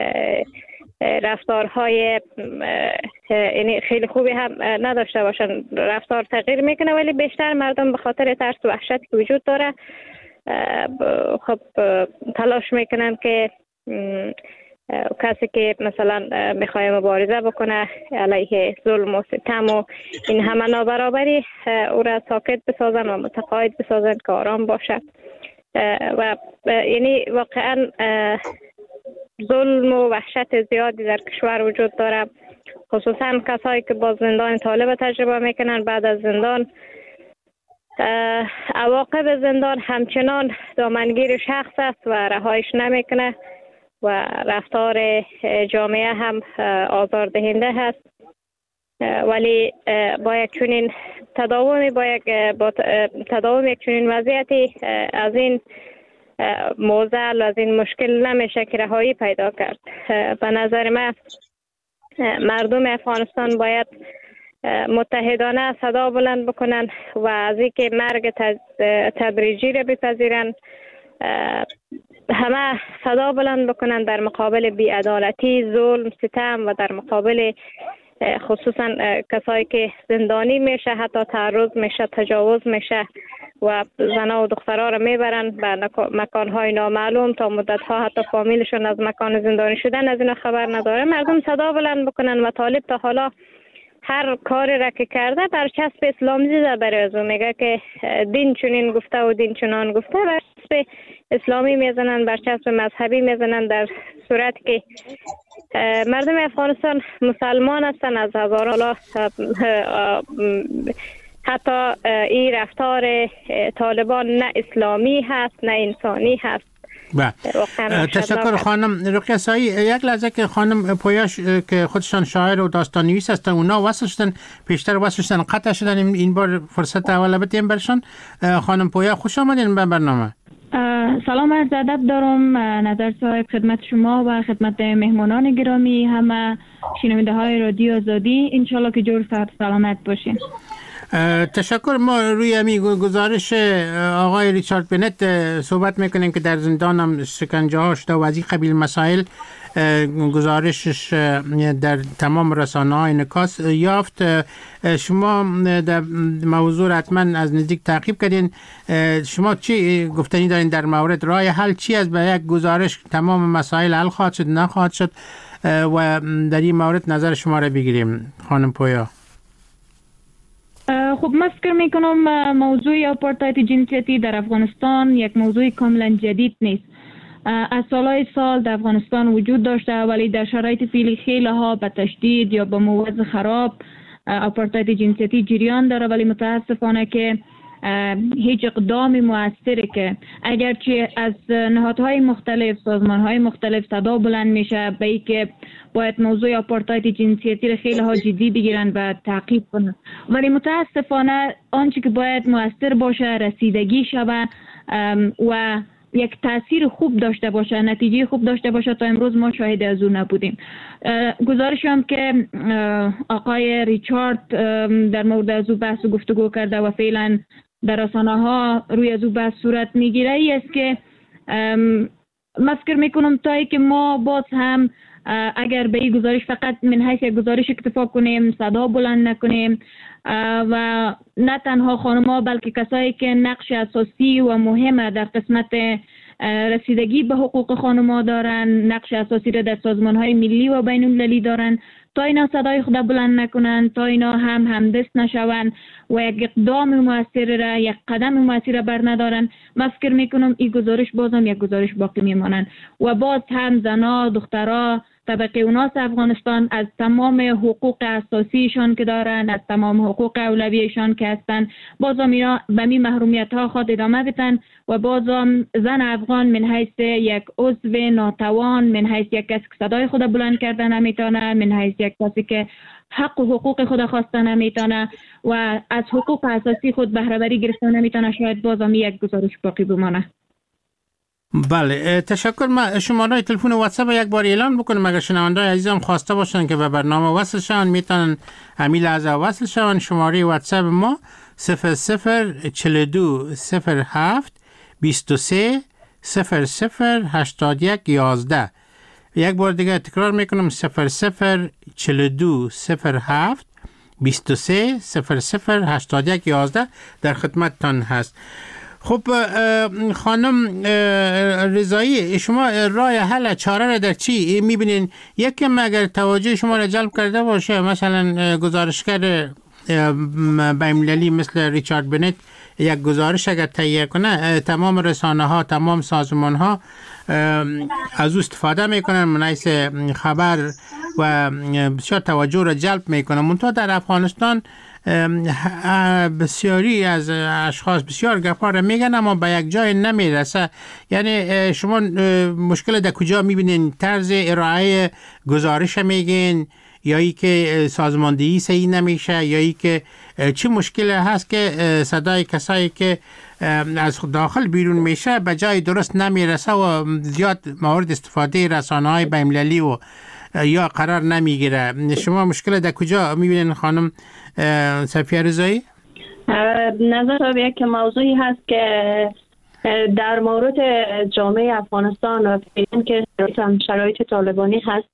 رفتارهای یعنی خیلی خوبی هم نداشته باشن، رفتار تغییر میکنه، ولی بیشتر مردم به خاطر ترس و وحشت که وجود داره خب تلاش میکنن که کسی که مثلا میخواه مبارزه بکنه علیه ظلم و ستم و این همه نابرابری او را ساکت بسازن و متقاعد بسازن که آرام باشه. و یعنی واقعا ظلم و وحشت زیادی در کشور وجود داره، خصوصا کسایی که با زندان طالب تجربه میکنن. بعد از زندان عواقب زندان همچنان دامنگیر شخص است و رهایش نمیکنه و رفتار جامعه هم آزاردهنده هست، ولی با یک چنین تداوم با یک با تداوم یک چنین وضعیتی از این موزل از این مشکل نمیشه که رهایی پیدا کرد. به نظر من مردم افغانستان باید متحدانه صدا بلند بکنن و از اینکه مرگ تدریجی را بپذیرن، همه صدا بلند بکنن در مقابل بی‌عدالتی، ظلم، ستم و در مقابل خصوصا کسایی که زندانی میشه، حتی تعرض میشه، تجاوز میشه و زنها و دخترها رو میبرن به مکانهای نامعلوم تا مدتها، حتی فامیلشون از مکان زندانی شدن از اینا خبر نداره. مردم صدا بلند بکنن و طالب تا حالا هر کاری را که کرده برچسب اسلام زده برای از اون، میگه که دین چنین گفته و دین چنان گفته، برچسب اسلامی میزنن، برچسب مذهبی میزنن، در صورت که مردم افغانستان مسلمان هستن از هزاران سال. حتی این رفتار طالبان نه اسلامی هست نه انسانی هست. تشکر خانم رقیه سایی. یک لحظه که خانم پویاش که خودشان شاعر و داستان نویس هستن، اونا وصل شدن، پیشتر وصل شدن، قطع شدن، این بار فرصت اول بدیم برشان. خانم پویا خوش آمدین به برنامه. سلام، عرض ادب دارم نظر صاحب خدمت شما و خدمت مهمانان گرامی، همه شنونده های رادیو آزادی. انشالله که جور صحت سلامت باشین. تشکر. ما روی امی گزارش آقای ریچارد بنت صحبت میکنیم که در زندان هم شکنجه ها شده و از این قبیل مسائل. گزارشش در تمام رسانه های انعکاس یافت. شما در موضوع حتما از نزدیک تعقیب کردین. شما چی گفتنی دارین در مورد راه حل چی از به یک گزارش تمام مسائل حل خواهد شد نخواهد شد و در این مورد نظر شما را بگیریم خانم پویا؟ خب من فکر میکنم موضوع آپارتاید جنسیتی در افغانستان یک موضوع کاملا جدید نیست. از سالهای سال در افغانستان وجود داشته، ولی در شرایط فعلی خیلی ها به تشدید یا به موضوع خراب آپارتاید جنسیتی جریان داره، ولی متاسفانه که هیچ اقدام مؤثری که اگرچه از نهادهای مختلف، سازمانهای مختلف صدا بلند میشه به این که باید موضوع آپارتاید جنسیتی را خیلی ها جدی بگیرن و تعقیب کنن، ولی متاسفانه آنچه که باید مؤثر باشه، رسیدگی شوه و یک تاثیر خوب داشته باشه، نتیجه خوب داشته باشه، تا امروز ما شاهد از اون نبودیم. گزارش هم که آقای ریچارد در مورد از او بحث و گفتگو کرده و فعلا در رسانه ها روی از او بحث صورت میگیره ای است که من فکر میکنم تا ای که ما باز هم اگر به این گزارش فقط من حیث یک گزارش اکتفا کنیم، صدا بلند نکنیم و نه تنها خانم‌ها بلکه کسایی که نقش اساسی و مهم در قسمت رسیدگی به حقوق خانم‌ها دارن، نقش اساسی را در سازمان‌های ملی و بین‌المللی دارن، تا اینا صدای خود بلند نکنن، تا اینا هم همدست نشون و یک اقدام موثر را، یک قدم موثر را بر ندارن، من فکر میکنم این گزارش بازم یک گزارش باقی میمانن و باز هم زنا، دخترها، طبقه اوناس افغانستان از تمام حقوق اساسیشان که دارن، از تمام حقوق اولویشان که هستن، بازم اینا به می محرومیت ها خود ادامه بدن و بازم زن افغان من حیث یک عضو ناتوان، من حیث یک کسی که صدای خود بلند کردن نمیتونه، من حیث یک کسی که حق و حقوق خود خواسته نمیتونه و از حقوق اساسی خود بهره وری گرفته نمیتونه، شاید بازم یک گزارش باقی بمانه. بله، تشکر. ما شماره تلفن و واتساپ یک بار اعلان بکنم اگر شنونده‌های عزیزم خواسته باشن که به برنامه وصل شون میتونن همین لحظه وصل شون. شماره واتساپ ما صفر صفر چهل و دو صفر هفت بیست و سه صفر صفر هشتاد و یک یازده. یک بار دیگه تکرار میکنم صفر صفر چهل و دو صفر هفت بیست و سه صفر صفر هشتاد و یک یازده در خدمتتان هست. خب خانم رضایی، شما راه حل چاره را در چی میبینین؟ یکم اگر توجه شما را جلب کرده باشه، مثلا گزارشگر بین‌المللی مثل ریچارد بنت یک گزارش اگر تهیه کنه، تمام رسانه ها، تمام سازمان ها از او استفاده میکنن، من حیث خبر و بسیار توجه را جلب میکنن. منتها در افغانستان بسیاری از اشخاص بسیار گپا را میگن اما به یک جای نمیرسه. یعنی شما مشکل در کجا میبینین؟ طرز ارائه گزارش میگین یا ای که سازماندهی صحیح نمیشه یا ای که چی مشکل هست که صدای کسایی که از داخل بیرون میشه به جای درست نمیرسه و زیاد مورد استفاده رسانه‌های بین‌المللی و یا قرار نمیگیره؟ شما مشکل در کجا میبینین خانم صفیه رضایی؟ نظر یک موضوعی هست که در مورد جامعه افغانستان و که شرایط طالبانی هست،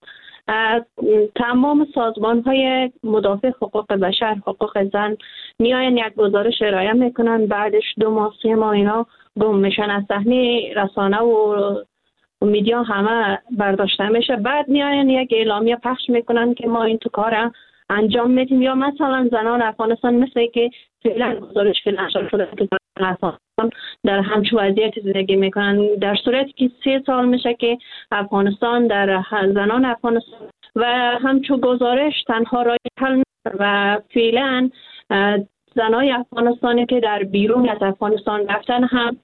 تمام سازمان های مدافع حقوق بشر، حقوق زن میاین یک گزارش ارائه میکنن، بعدش دو ماه سه ماه اینا گم میشن از صحنه رسانه و میدیا همه برداشته میشه. بعد میاین یک اعلامیه پخش میکنن که ما این تو کار انجام میدیم. یا مثلا زنان افغانستان مثل که فعلا گزارش که نشر شده که افغانستان در همچون وضعیت زندگی میکنن، در صورتی که سه سال میشه که افغانستان در زنان افغانستان و همچون گزارش تنها راه حل و فعلا زنای افغانستانی که در بیرون از افغانستان رفتن هم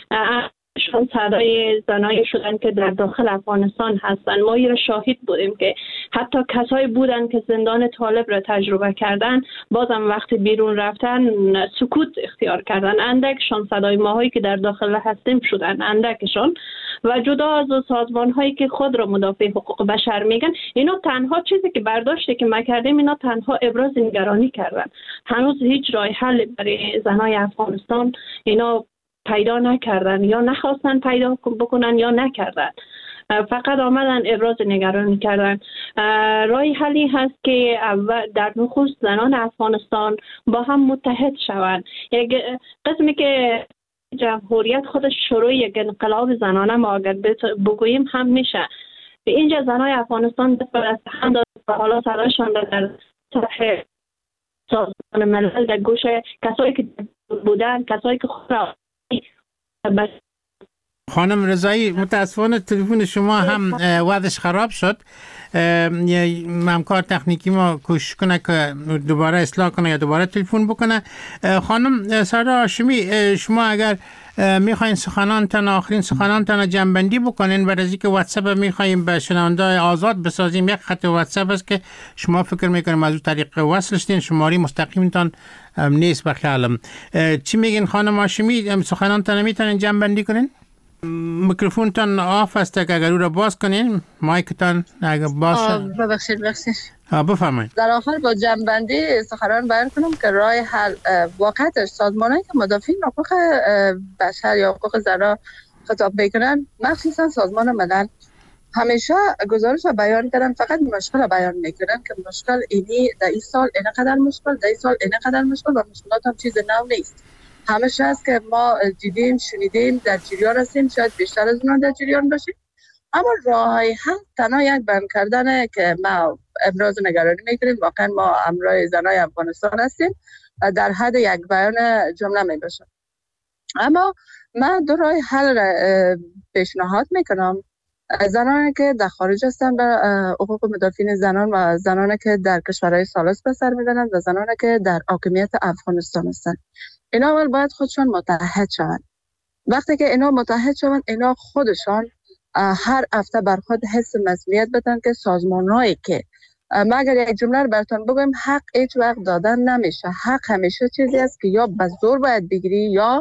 شون صدای زنایی شدن که در داخل افغانستان هستن. ما را شاهد بودیم که حتی کسایی بودن که زندان طالب را تجربه کردن، بازم وقتی بیرون رفتن سکوت اختیار کردن. اندکشون صدای ماهایی که در داخل هستیم شدن، اندکشون. و جدا از سازمان هایی که خود را مدافع حقوق بشر میگن، اینا تنها چیزی که برداشته که ما کردیم، اینا تنها ابراز نگرانی کردن. هنوز هیچ راه حل برای زنای افغانستان اینا پیدا نکردن، یا نخواستن پیدا بکنن یا نکردن، فقط آمدن ابراز نگرانی کردن. راه حلی هست که در نخست زنان افغانستان با هم متحد شوند. یک قسمی که جمهوریت خودش شروع یک انقلاب زنانه ما اگر بگوییم هم میشه. اینجا زنای افغانستان دست به دست هم داد و حالا صدایشان در سطح سازمان ملل در گوش کسایی که بودن، کسایی که خود را بس. خانم رضایی، متاسفانه تلفن شما هم وضعش خراب شد. همکار تکنیکی ما کوشش کنه که دوباره اصلاح کنه یا دوباره تلفن بکنه. خانم سارا هاشمی، شما اگر میخواین سخنانتان، آخرین سخنانتان جنبندی بکنین، برای از اینکه واتساپ میخوایم به شنونده‌های آزاد بسازیم، یک خط واتساپ است که شما فکر میکنیم از اون طریق وصل شدین، شماری مستقیمتان نیست به خیالم. چی میگین خانم هاشمی؟ سخنانتان میتونین جنبندی کنین؟ میکروفونتان آف است که اگر او را باز کنین، مایکتان اگر باز شد. ببخشید ببخشید. بفرمایید. در آخر با جنبندی سخنان بیان کنم که راه حل واقعیتش سازمانایی که مدافعین حقوق بشر یا حقوق زنان خطاب میکنن، مخصوصا سازمان ملل، همیشه گزارش رو بیان کردن، فقط مشکل رو بیان میکردن که مشکل اینی در این سال اینقدر مشکل، در این سال اینقدر مشکل و مشکلات هم چیز نو نیست. همیشه است که ما دیدیم شنیدیم در جریان هستیم، شاید بیشتر از اون در جریان باشیم، اما راه حل تنها یک بیان کردنه که ما امروز نگرانی میکنیم. واقعا ما همراه زنای افغانستان هستیم، در حد یک بیان جمله میباشه. اما من دو راه حل را پیشنهاد میکنم. زنانی که در خارج هستند به حقوق مدافعین زنان و زنانی که در کشورهای ثالث به سر میبرند و زنانی که در حاکمیت افغانستان هستند، اینا اول باید خودشان متحد شوند. وقتی که اینا متحد شوند، اینا خودشان هر هفته بر خود حس مسئولیت بدن که سازمان‌هایی که ما اگر یک جمله رو براتون بگم، حق هیچ وقت دادن نمیشه. حق همیشه چیزی است که یا به زور باید بگیری یا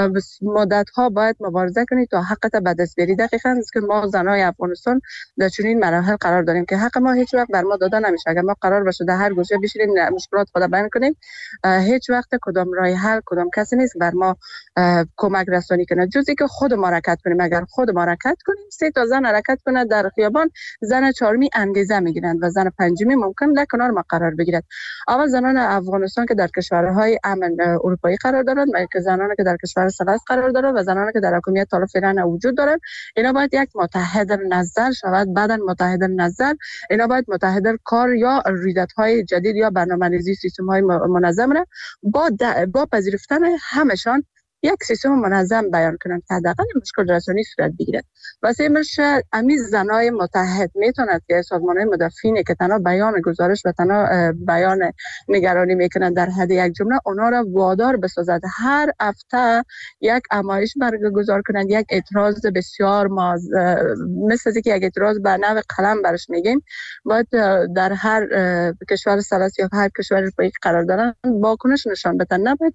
مدت ها باید مبارزه کنی تا حقت به دست بیاری. دقیقاً است که ما زنای افغانستان در چنین مراحل قرار داریم که حق ما هیچ وقت بر ما داده نمیشه. اگر ما قرار باشه در هر گوشه بشینیم مشکلات خود بیان کنیم، هیچ وقت کدام راه حل کدام کسی نیست بر ما کمک رسانی کنه جز اینکه خود ما حرکت کنیم. اگر خود ما حرکت کنیم، سه تا زن حرکت کنه در خیابان، زن چهارمی انگیزه میگیرند و زن پنجمی ممکن در کنار ما قرار بگیرد. اما زنان افغانستان که در کشورهای امن اروپایی قرار دارند و که زنانی که در کشور ثالث قرار دارند و زنانی که در حکومت طالب فعلا وجود دارند، اینا باید یک متحد نظر شود. بعداً متحد نظر اینا باید متحد کار یا رویدادهای جدید یا برنامه‌ریزی سیستم‌های منظم را با با پذیرفتن همشان یک سیستم منظم بیان کنند که حداقل مشکل رسانی صورت بگیرد. واسه مرشه امیز زنای متحد میتونند که سازمان‌های مدافعین که تنها بیان گزارش و تنها بیان نگرانی میکنند در حد یک جمله، اونا را وادار بسازد هر هفته یک نمایش برگزار کنند، یک اعتراض بسیار ماز مثل که یک اعتراض به نوع قلم برش میگیم، باید در هر کشور ثالث یا هر کشور اروپایی قرار دارن واکنش نشان بدن. نباید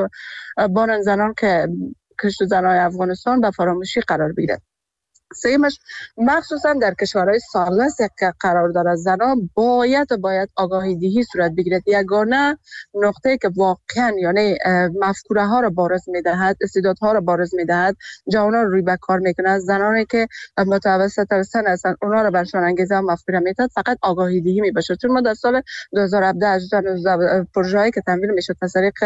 بانن زنان که کشت زنای افغانستان به فراموشی قرار بگیرد. سیمش مخصوصا در کشورهای ثالث که قرار دارد زنان باید باید آگاهی دهی صورت بگیرد. یگانه نقطه که واقعا یعنی مفکوره ها را بارز میدهد، استعدادها را بارز میدهد، جوانان رو روی به کار میکند، زنانی که متوسط سن هستند اونا را برشان انگیزه و مفکوره میدهد، فقط آگاهی دهی میباشه. چون ما در سال دو هزار و هفده پروژه‌ای که تمویل میشد از طریق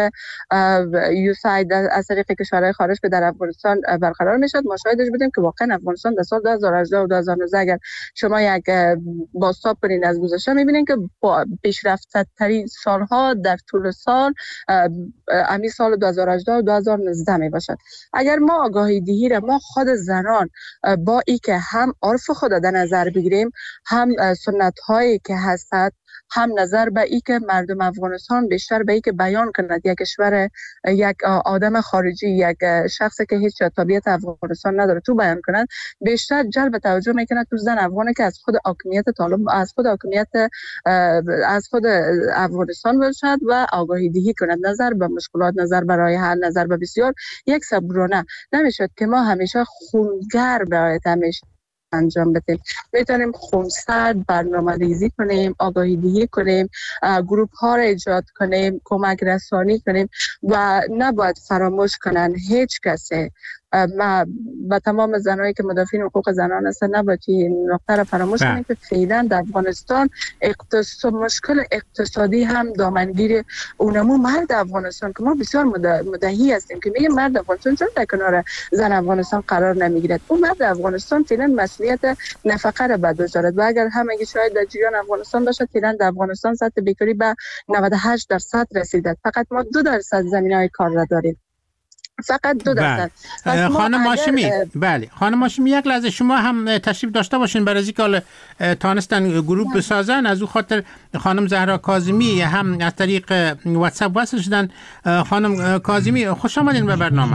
یوساید از طریق کشورهای خارج که در افغانستان برقرار میشد، ما شاهدش بودیم که واقعا افغانستان در سال دو هزار و هجده و دو هزار و نوزده اگر شما یک بازتاب کنین از گذشته میبینین که با پیشرفته ترین سالها در طول سال امی سال دو هزار و هجده و دو هزار و نوزده میباشد. اگر ما آگاهی دهی را ما خود زنان با ای که هم عرف خود در نظر بگیریم، هم سنت هایی که هستند، هم نظر به ای که مردم افغانستان بیشتر به ای که بیان کند یک کشور یک آدم خارجی، یک شخصی که هیچ طبیعت افغانستان نداره تو بیان کند، بیشتر جلب توجه میکنه تو زن افغانی که از خود حاکمیت طالب از خود حاکمیت از خود افغانستان باشد و آگاهی دهی کند، نظر به مشکلات، نظر به راه حل، نظر به بسیار یک صبرانه. نمیشد که ما همیشه خونگر باید همیشه انجام بدیم. میتونیم خونسرد برنامه ریزی کنیم، آگاهی دهی کنیم، گروپ ها را ایجاد کنیم، کمک رسانی کنیم و نباید فراموش کنن هیچ کسی. ما با تمام زنایی که مدافعین حقوق زنان هستن نباید این نقطه را فراموش کنیم که فعلا در افغانستان اقتصاد مشکل اقتصادی هم دامنگیر اونمو مرد افغانستان که ما بسیار مدعی هستیم که میگه مرد افغانستان چون در کنار زن افغانستان قرار نمیگیرد. اون مرد افغانستان فعلا مسئولیت نفقه را بر دوش دارد و اگر همگی شاید در جریان افغانستان باشه، فعلا در افغانستان سطح بیکاری به نود و هشت درصد رسیده. فقط ما دو درصد زمینه‌های کار را داریم، فقط دو درصد. خانم هاشمی، بله خانم هاشمی، یک لحظه شما هم تشریف داشته باشین برای اینکه تانستن گروه بسازن. از او خاطر خانم زهرا کاظمی هم از طریق واتساپ وصل شدن. خانم کاظمی خوش آمدین به برنامه.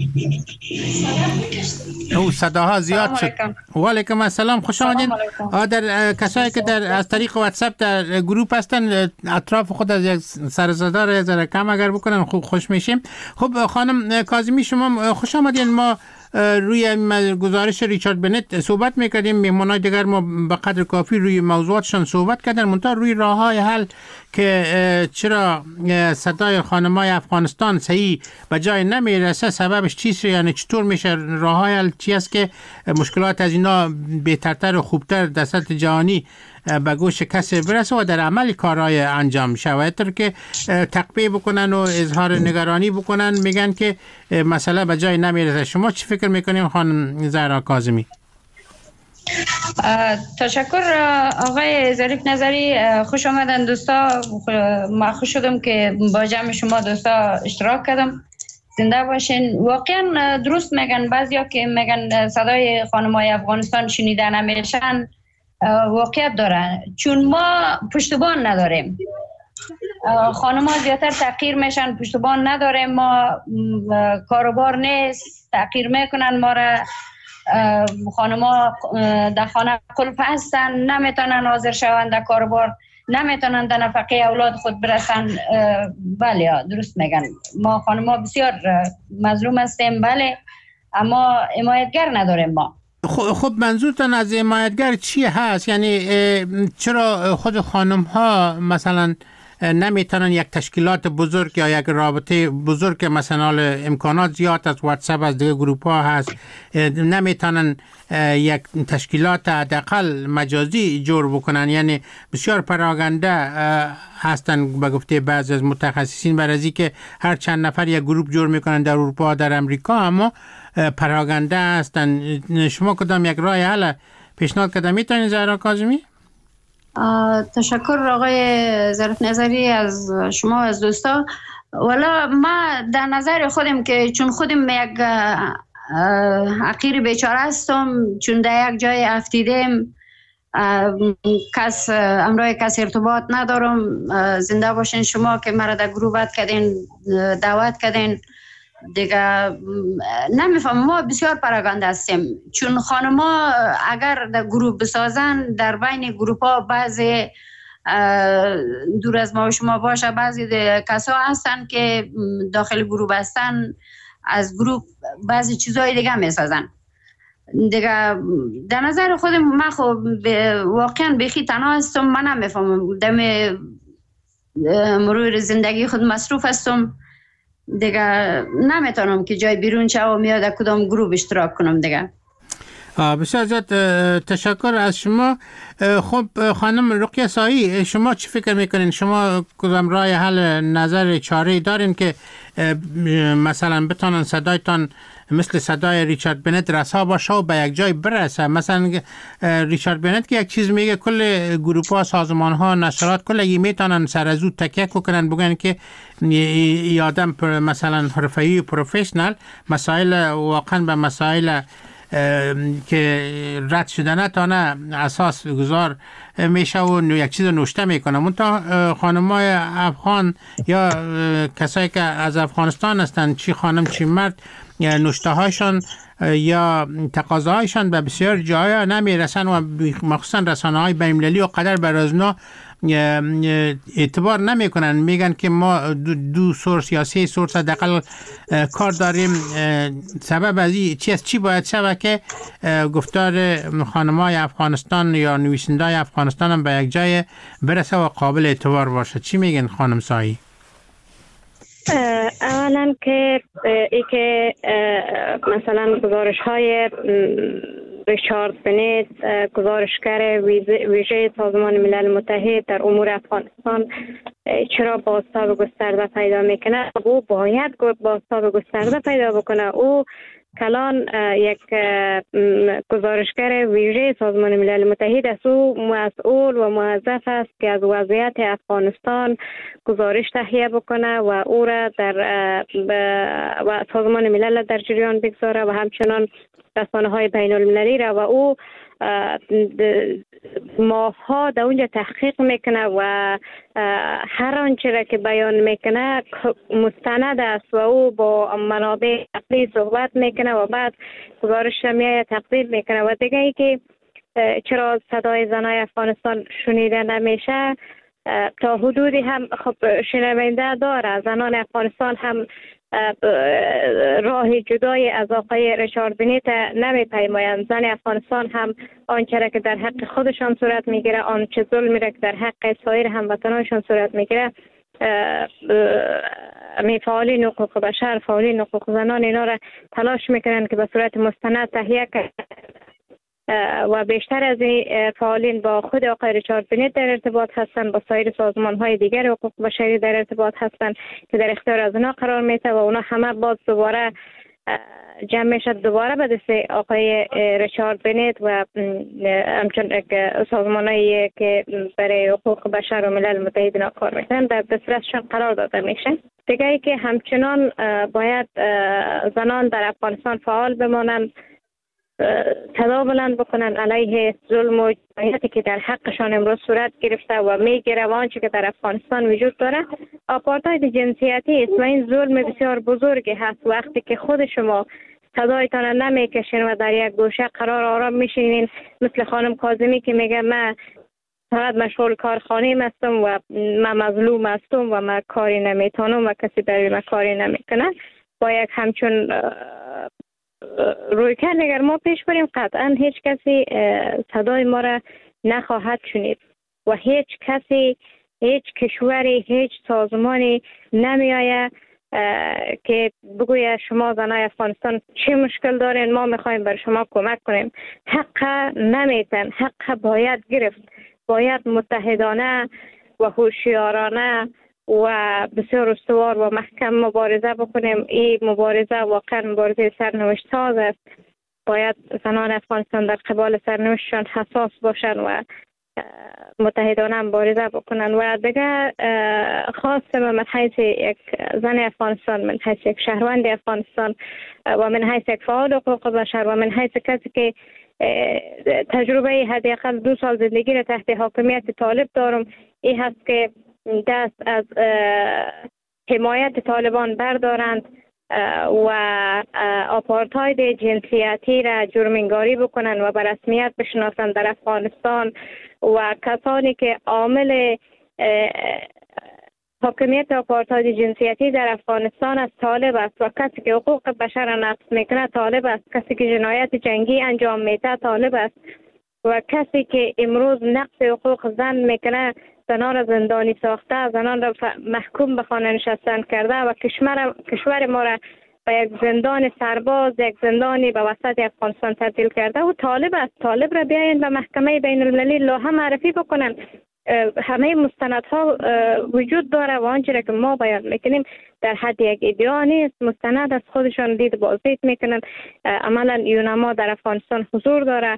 او صداها زیاد شد. و علیکم السلام، خوش آمدین. در کسایی که در از طریق واتساپ در گروه هستن اطراف خود از یک سر صدا را ذره کم اگر بکنن خوب خوش میشیم. خب خانم کاظمی شما خوش آمدین. ما روی گزارش ریچارد بنت صحبت میکردیم، مهمانای دیگر ما به قدر کافی روی موضوعاتشان صحبت کردن، منتها روی راههای حل که چرا صدای خانمای افغانستان صحیح به جای نمیرسه، سببش چیست؟ یعنی چطور میشه راههای حل چی است که مشکلات از اینا بهترتر و خوبتر در سطح جهانی به گوش کسی برسه و در عمل کارهای انجام شود، که تقبیه بکنن و اظهار نگرانی بکنن، میگن که مسئله به جای نمیرسه. شما چی فکر میکنیم خانم زهرا کاظمی؟ تشکر آقای ظریف نظری، خوش آمدن دوستا. ما خوش شدم که با جمع شما دوستا اشتراک کردم. زنده باشین. واقعا درست میگن بعضیا که میگن صدای خانمای افغانستان شنیده نمیشن، واقعیت دارن، چون ما پشتبان نداریم. خانم‌ها زیادتر تحقیر میشن، پشتبان نداریم، ما کاروبار نیست، تحقیر میکنن ما را. خانم‌ها در خانه قلپ هستن، نمیتونن حاضر شوند در کاروبار، نمیتونن در نفقه اولاد خود برسن. بله درست میگن، ما خانم‌ها بسیار مظلوم هستیم، بله، اما حمایتگر نداریم ما. خب منظورتان از حمایتگر چی هست؟ یعنی چرا خود خانم ها مثلا نمیتونن یک تشکیلات بزرگ یا یک رابطه بزرگ، مثلا امکانات زیاد از واتساپ از دیگه گروپ ها هست، نمیتونن یک تشکیلات حداقل مجازی جور بکنن؟ یعنی بسیار پراگنده هستن به گفته بعضی از متخصصین بر از که هر چند نفر یک گروپ جور میکنن در اروپا، در امریکا، اما پراگنده هستن. شما کدام یک راه حل پیشنهاد کرده میتونید زهرا کاظمی؟ تشکر آقای ظریف نظری از شما از دوستا. والا ما در نظر خودم که چون خودم یک حقیر بیچاره هستم، چون در یک جای افتیدم، کس امرای کس ارتباط ندارم. زنده باشین شما که مرا در گروه کردین، دعوت کردین دیگه. نمیفهم، ما بسیار پراگنده هستیم، چون خانما اگر در گروه بسازن، در بین گروپ ها بعضی دور از ما و شما باشه، بعضی کسا هستن که داخل گروه هستن، از گروه بعضی چیزهای دیگه میسازن دیگه. در نظر خودم من خب واقعا بیخی تنها هستم، من نمیفهمم، دم مرور زندگی خود مصروف هستم دیگه، نمیتونم که جای بیرون شوم یا در کدام گروه اشتراک کنم دیگه. بسیار زیاد تشکر از شما. خب خانم رقیه سایی، شما چی فکر میکنین؟ شما کدام راه حل نظر چاره دارین که مثلا بتونن صدایتان مثل صدای ریچارد بنت رسا باشه و به یک جای برسه؟ مثلا ریچارد بنت که یک چیز میگه، کل گروپ ها، سازمان ها، نشرات کل میتونن سر از او تکیه کنن، بگن که ای آدم مثلا حرفه‌ای پروفشنال مسائل واقعا به مسائل که رد شده نتانه اساس گذار میشه و یک چیز نوشته میکنه. منتها خانمای افغان یا کسایی که از افغانستان هستند، چی خانم چی مرد، نوشته هایشان یا تقاضاهایشان به بسیار جاها نمیرسن و مخصوصا رسانه های بین المللی و قدر بر از اونا اعتبار نمیکنن. میگن که ما دو, دو سورس یا سه سورس حداقل کار داریم. سبب از این چی است؟ چی باید شود که گفتار خانمای افغانستان یا نویسندای افغانستان هم به یک جای برسه و قابل اعتبار باشه؟ چی میگن خانم سایی؟ اولا که ای که مثلا گزارش های ریچارد بنت، گزارشگر ویژه سازمان ملل متحد در امور افغانستان، چرا بازتاب گسترده پیدا میکنه؟ او باید بازتاب گسترده پیدا بکنه. او کلان یک گزارشگر ویژه سازمان ملل متحد است. او مسئول و موظف است که از وضعیت افغانستان گزارش تهیه بکنه و او را در و سازمان ملل در جریان بگذاره و همچنان رسانه های بین المللی را، و او ماهها در اونجا تحقیق میکنه و هر آنچه را که بیان میکنه مستند است و او با منابع اصلی صحبت میکنه و بعد گزارش را میآید تقدیم میکنه. و دیگه ای که چرا صدای زنای افغانستان شنیده نمیشه، تا حدودی هم خب شنونده داره. زنان افغانستان هم راه جدای از آقای ریچارد بنت نمی پیمایند. زن افغانستان هم آنچه که در حق خودشان صورت میگیره، آنچه ظلمی را که در حق سایر هموطنانشان صورت میگیره، می فعالین حقوق بشر، فعالین حقوق زنان اینا را تلاش میکنن که به صورت مستند تهیه کنند و بیشتر از این فعالین با خود آقای ریچارد بنت در ارتباط هستند، با سایر سازمان های دیگر حقوق بشری در ارتباط هستند که در اختیار از اونا قرار میده و اونا همه باز دوباره جمع میشد دوباره به دست آقای ریچارد بنت و همچنین سازمان هایی که برای حقوق بشر و ملل متحد اینا کار میکنن در دسترسشان قرار داده میشه. دیگه ای که همچنان باید زنان در افغانستان فعال بمانند، صدا بلند بکنن علیه ظلم و جنایتی که در حقشان امروز صورت گرفته و میگیره و آنچه که در افغانستان وجود داره. آپارتاید جنسیتی است و این ظلم بسیار بزرگی هست. وقتی که خود شما صدایتان نمیکشین و در یک گوشه قرار آرام میشینین، مثل خانم کاظمی که میگه من فقط مشغول کارخانه هستم و من مظلوم هستم و من کاری نمیتونم و کسی برای من کاری نمیکنه، با یک همچون روی کرد اگر ما پیش بریم قطعا هیچ کسی صدای ما را نخواهد شنید و هیچ کسی، هیچ کشوری، هیچ سازمانی نمیآید که بگوید شما زنای افغانستان چه مشکل دارین، ما میخوایم بر شما کمک کنیم. حق نمیتن، حق باید گرفت، باید متحدانه و هوشیارانه و بسیار استوار و محکم مبارزه بکنیم. این مبارزه واقعا مبارزه سرنوشت ساز است. باید زنان افغانستان در قبال سرنوشتشان حساس باشن و متحدانه مبارزه بکنن. و دیگه خواستم من حیث یک زن افغانستان، من حیث یک شهروند افغانستان و من حیث یک فعال حقوق بشر و من حیث کسی که تجربه حداقل دو سال زندگی را تحت حاکمیت طالب دارم، این هست که دست از حمایت طالبان بردارند و آپارتاید جنسیتی را جرم‌انگاری بکنند و به رسمیت بشناسند در افغانستان و کسانی که عامل حاکمیت آپارتاید جنسیتی در افغانستان است طالب است و کسی که حقوق بشر را نقض میکنه طالب است، کسی که جنایت جنگی انجام میده طالب است و کسی که امروز نقض حقوق زن میکنه، زنان را زندانی ساخته، زنان را محکوم به خانه نشستن کرده و کشور کشور ما را به یک زندان سرباز، یک زندانی به وسط افغانستان تبدیل کرده و طالب است. طالب را بیاین به محکمه بین المللی لاها معرفی بکنن. همه مستندها وجود داره و آنچه که ما بیان میکنیم در حد یک ادعا نیست، مستند از خودشان دید بازدید میکنن. عملا یونما در افغانستان حضور داره.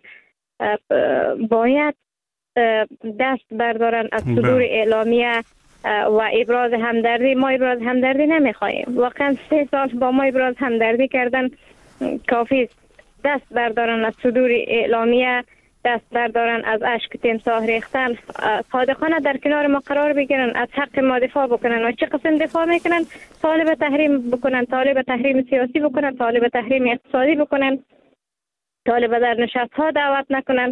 باید دست بردارن از صدور اعلامیه و ابراز همدردی. ما ابراز همدردی نمیخواهیم، واقعا سه سال با ما ابراز همدردی کردن کافی. دست بردارن از صدور اعلامیه، دست بردارن از اشک تمساح ریختن، صادقانه در کنار ما قرار بگیرن، از حق ما دفاع بکنن. و چه قسم دفاع میکنن؟ طالب تحریم بکنن، طالب تحریم سیاسی بکنن، طالب تحریم اقتصادی بکنن، طالب در نشست ها دعوت نکنن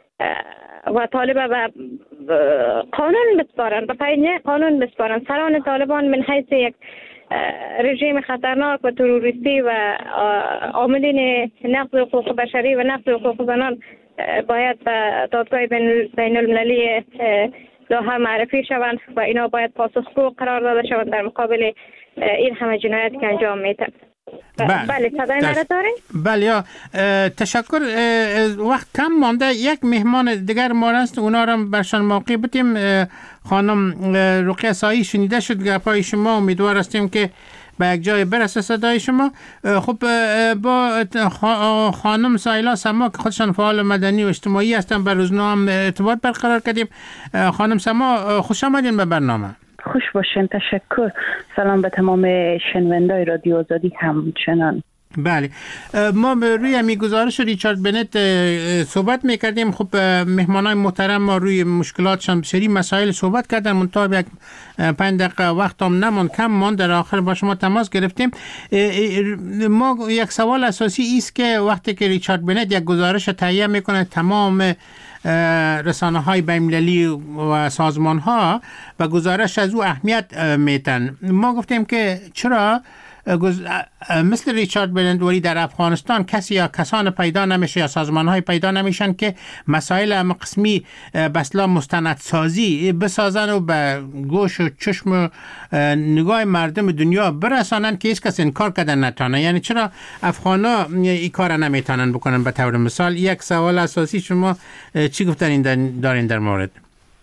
و طالب به قانون بسپارن، به پایین قانون بسپارن. سران طالبان من حیث یک رژیم خطرناک و تروریستی و عاملین نقض حقوق بشری و نقض حقوق زنان باید به دادگاه بین المللی لاها معرفی شوند و اینا باید پاسخگو قرار داده شوند در مقابل این همه جنایت که انجام میدن. بله صدای مرا دارین؟ بله یا تشکر. وقت کم مانده، یک مهمان دیگر ما هست، اونا را برشان موقع بتیم. خانم رقیه سایی شنیده شد گپای شما، امیدوار هستیم که به یک جای برسه صدای شما. خب با خانم سایلا سما که خودشان فعال مدنی و اجتماعی هستن بر روزنامه ارتباط برقرار کردیم. خانم سما خوش آمدین به برنامه. خوش باشین، تشکر. سلام به تمام شنوندای رادیو آزادی همچنان. بله، ما روی همی گزارش ریچارد بنت صحبت میکردیم. خب مهمانای محترم ما روی مشکلاتشان بسیاری مسائل صحبت کردن، منتها یک پنج دقیقه وقت هم نمون، کم مان، در آخر با شما تماس گرفتیم. ما یک سوال اساسی ایست که وقتی که ریچارد بنت یک گزارش تهیه میکنه، تمام رسانه های بین‌المللی و سازمان ها و گزارش از او اهمیت میتن. ما گفتیم که چرا مثل ریچارد بنت ولی در افغانستان کسی یا کسان پیدا نمیشه یا سازمان های پیدا نمیشن که مسائل هم قسمی بسلا مستندسازی بسازن و به گوش و چشم و نگاه مردم دنیا برسانن که هیچ کس انکار کردن نتانه. یعنی چرا افغانا این کار نمیتونن بکنن؟ به طور مثال یک سوال اساسی شما چی گفتن دارین در مورد؟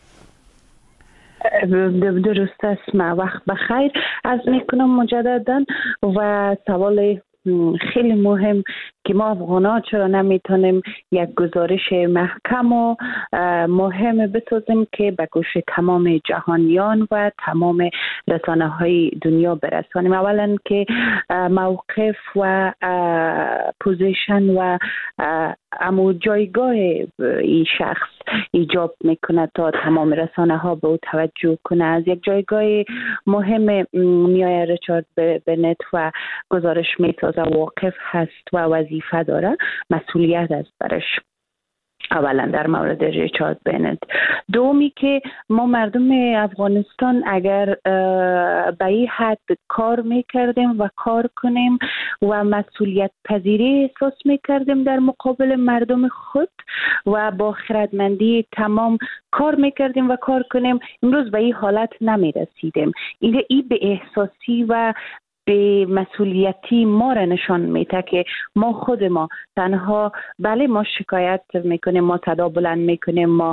درست است. ما وقت بخیر از میکنم مجددا و سوال خیلی مهم که ما افغان‌ها چرا نمیتونیم یک گزارش محکم و مهم بسازیم که به گوش تمام جهانیان و تمام رسانه های دنیا برسانیم. اولا که موقف و پوزیشن و امو جایگاه این شخص ایجاب میکنه تا تمام رسانه ها به او توجه کنه. از یک جایگاه مهم میای ریچارد بنت و گزارش میسازه، واقف هست و وظیفه داره، مسئولیت است برش. اولا در مورد ریچارد بنت. دومی که ما مردم افغانستان اگر به این حد کار میکردیم و کار کنیم و مسئولیت پذیری احساس میکردیم در مقابل مردم خود و با خردمندی تمام کار میکردیم و کار کنیم، امروز به این حالت نمیرسیدیم. این ای به احساسی و به مسئولیتی ما را نشان میده که ما خود ما تنها بله ما شکایت میکنیم، ما صدا بلند میکنیم، ما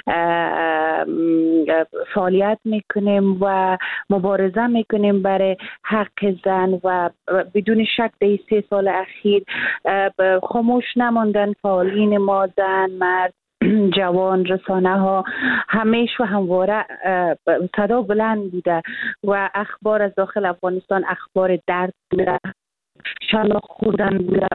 فعالیت میکنیم و مبارزه میکنیم برای حق زن و بدون شک در سه سال اخیر خاموش نماندن فعالین ما، زن، مرد، جوان، رسانه ها همیشه و همواره صدا بلند بوده و اخبار از داخل افغانستان اخبار درد بوده، شلاق خوردن بوده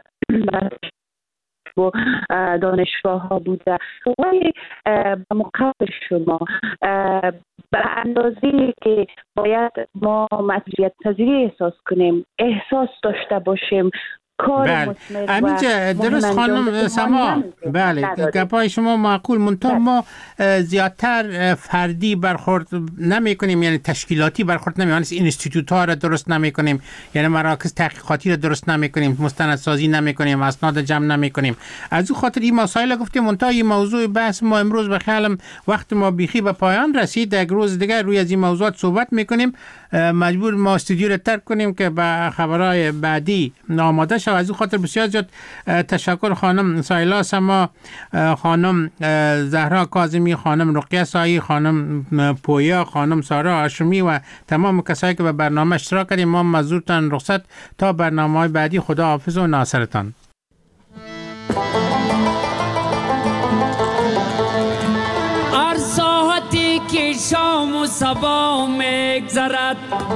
و دانشگاه ها بوده. ولی به مقابل شما به اندازه که باید ما مسئولیت پذیری احساس کنیم، احساس داشته باشیم، بله همینجا درست خانم سما، بله گپای شما معقول، منتها ما زیادتر فردی برخورد نمی کنیم، یعنی تشکیلاتی برخورد نمی کنیم، یعنی اینستیتوت ها را درست نمی کنیم، یعنی مراکز تحقیقاتی را درست نمی کنیم، مستندسازی نمی کنیم، اسناد جمع نمی کنیم. از او خاطر این مسائل گفتیم، منتها این موضوع بحث ما امروز به خیالم وقت ما بیخی به پایان رسید. یک روز دیگر روی از این موضوعات صحبت میکنیم. مجبور ما استودیو را ترک کنیم که به خبرهای بعدی آماده شد. از او خاطر بسیار زیاد تشکر خانم سایلا سما، خانم زهرا کاظمی، خانم رقیه سایی، خانم پویا، خانم سارا هاشمی و تمام کسایی که به برنامه اشتراک کردیم. ما مزورتان رخصت تا برنامه‌های بعدی. خدا حافظ و ناصرتان. ارساحتی که شام و صبا میگذرد،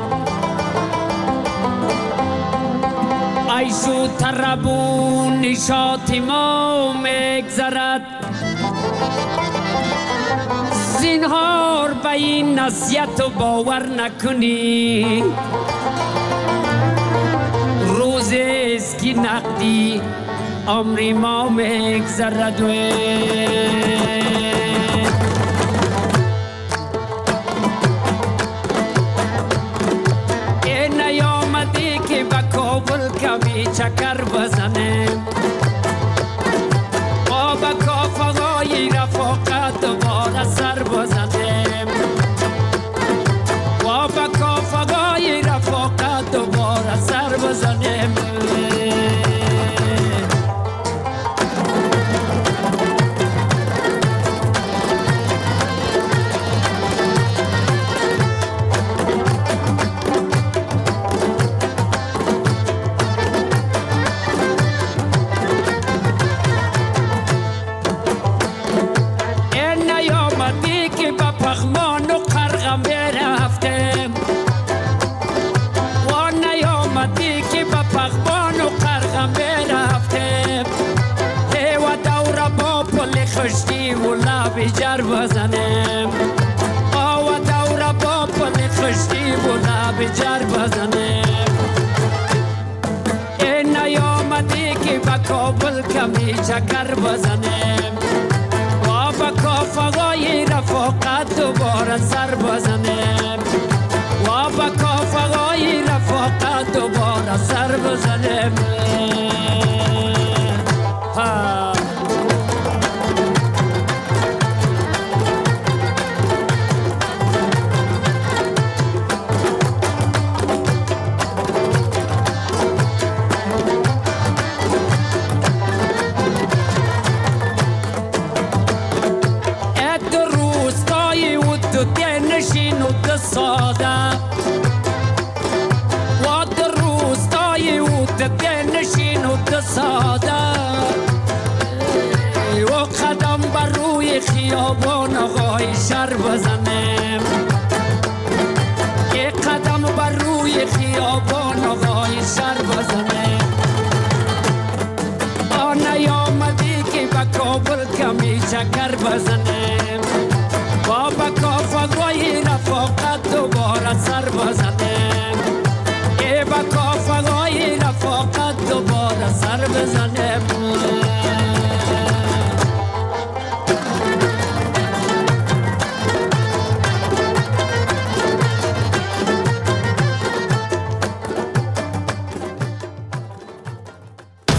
عیش و طرب و نشاط ما میگذرد. زینهار به این نصیحت و باور نکنی، روزیست که نقدی عمر ما میگذرد. چکر بزنیم آب کافه‌های رفاقت دوباره سر بزنیم، آب کافه‌های رفاقت دوباره سر بزنیم. جر بزنیم آو دور با پل خشتی و لب جر بزنیم. این نیامدی که با کابل کمی چکر بزنیم و با کافه‌های رفاقت دوباره سر بزنیم و با کافه‌های رفاقت دوباره بزنم ها نشین و ده ساده و در روستای و ده نشین و ده ساده و قدم بر روی خیابان آقای شهر بزنم که قدم بر روی خیابان آقای شهر بزنم آنه آمدی که به کابل کمی چکر بزنم بابا کافگوی رفاقت دوباره سر بزنم ای با کافگوی رفاقت دوباره سر بزنم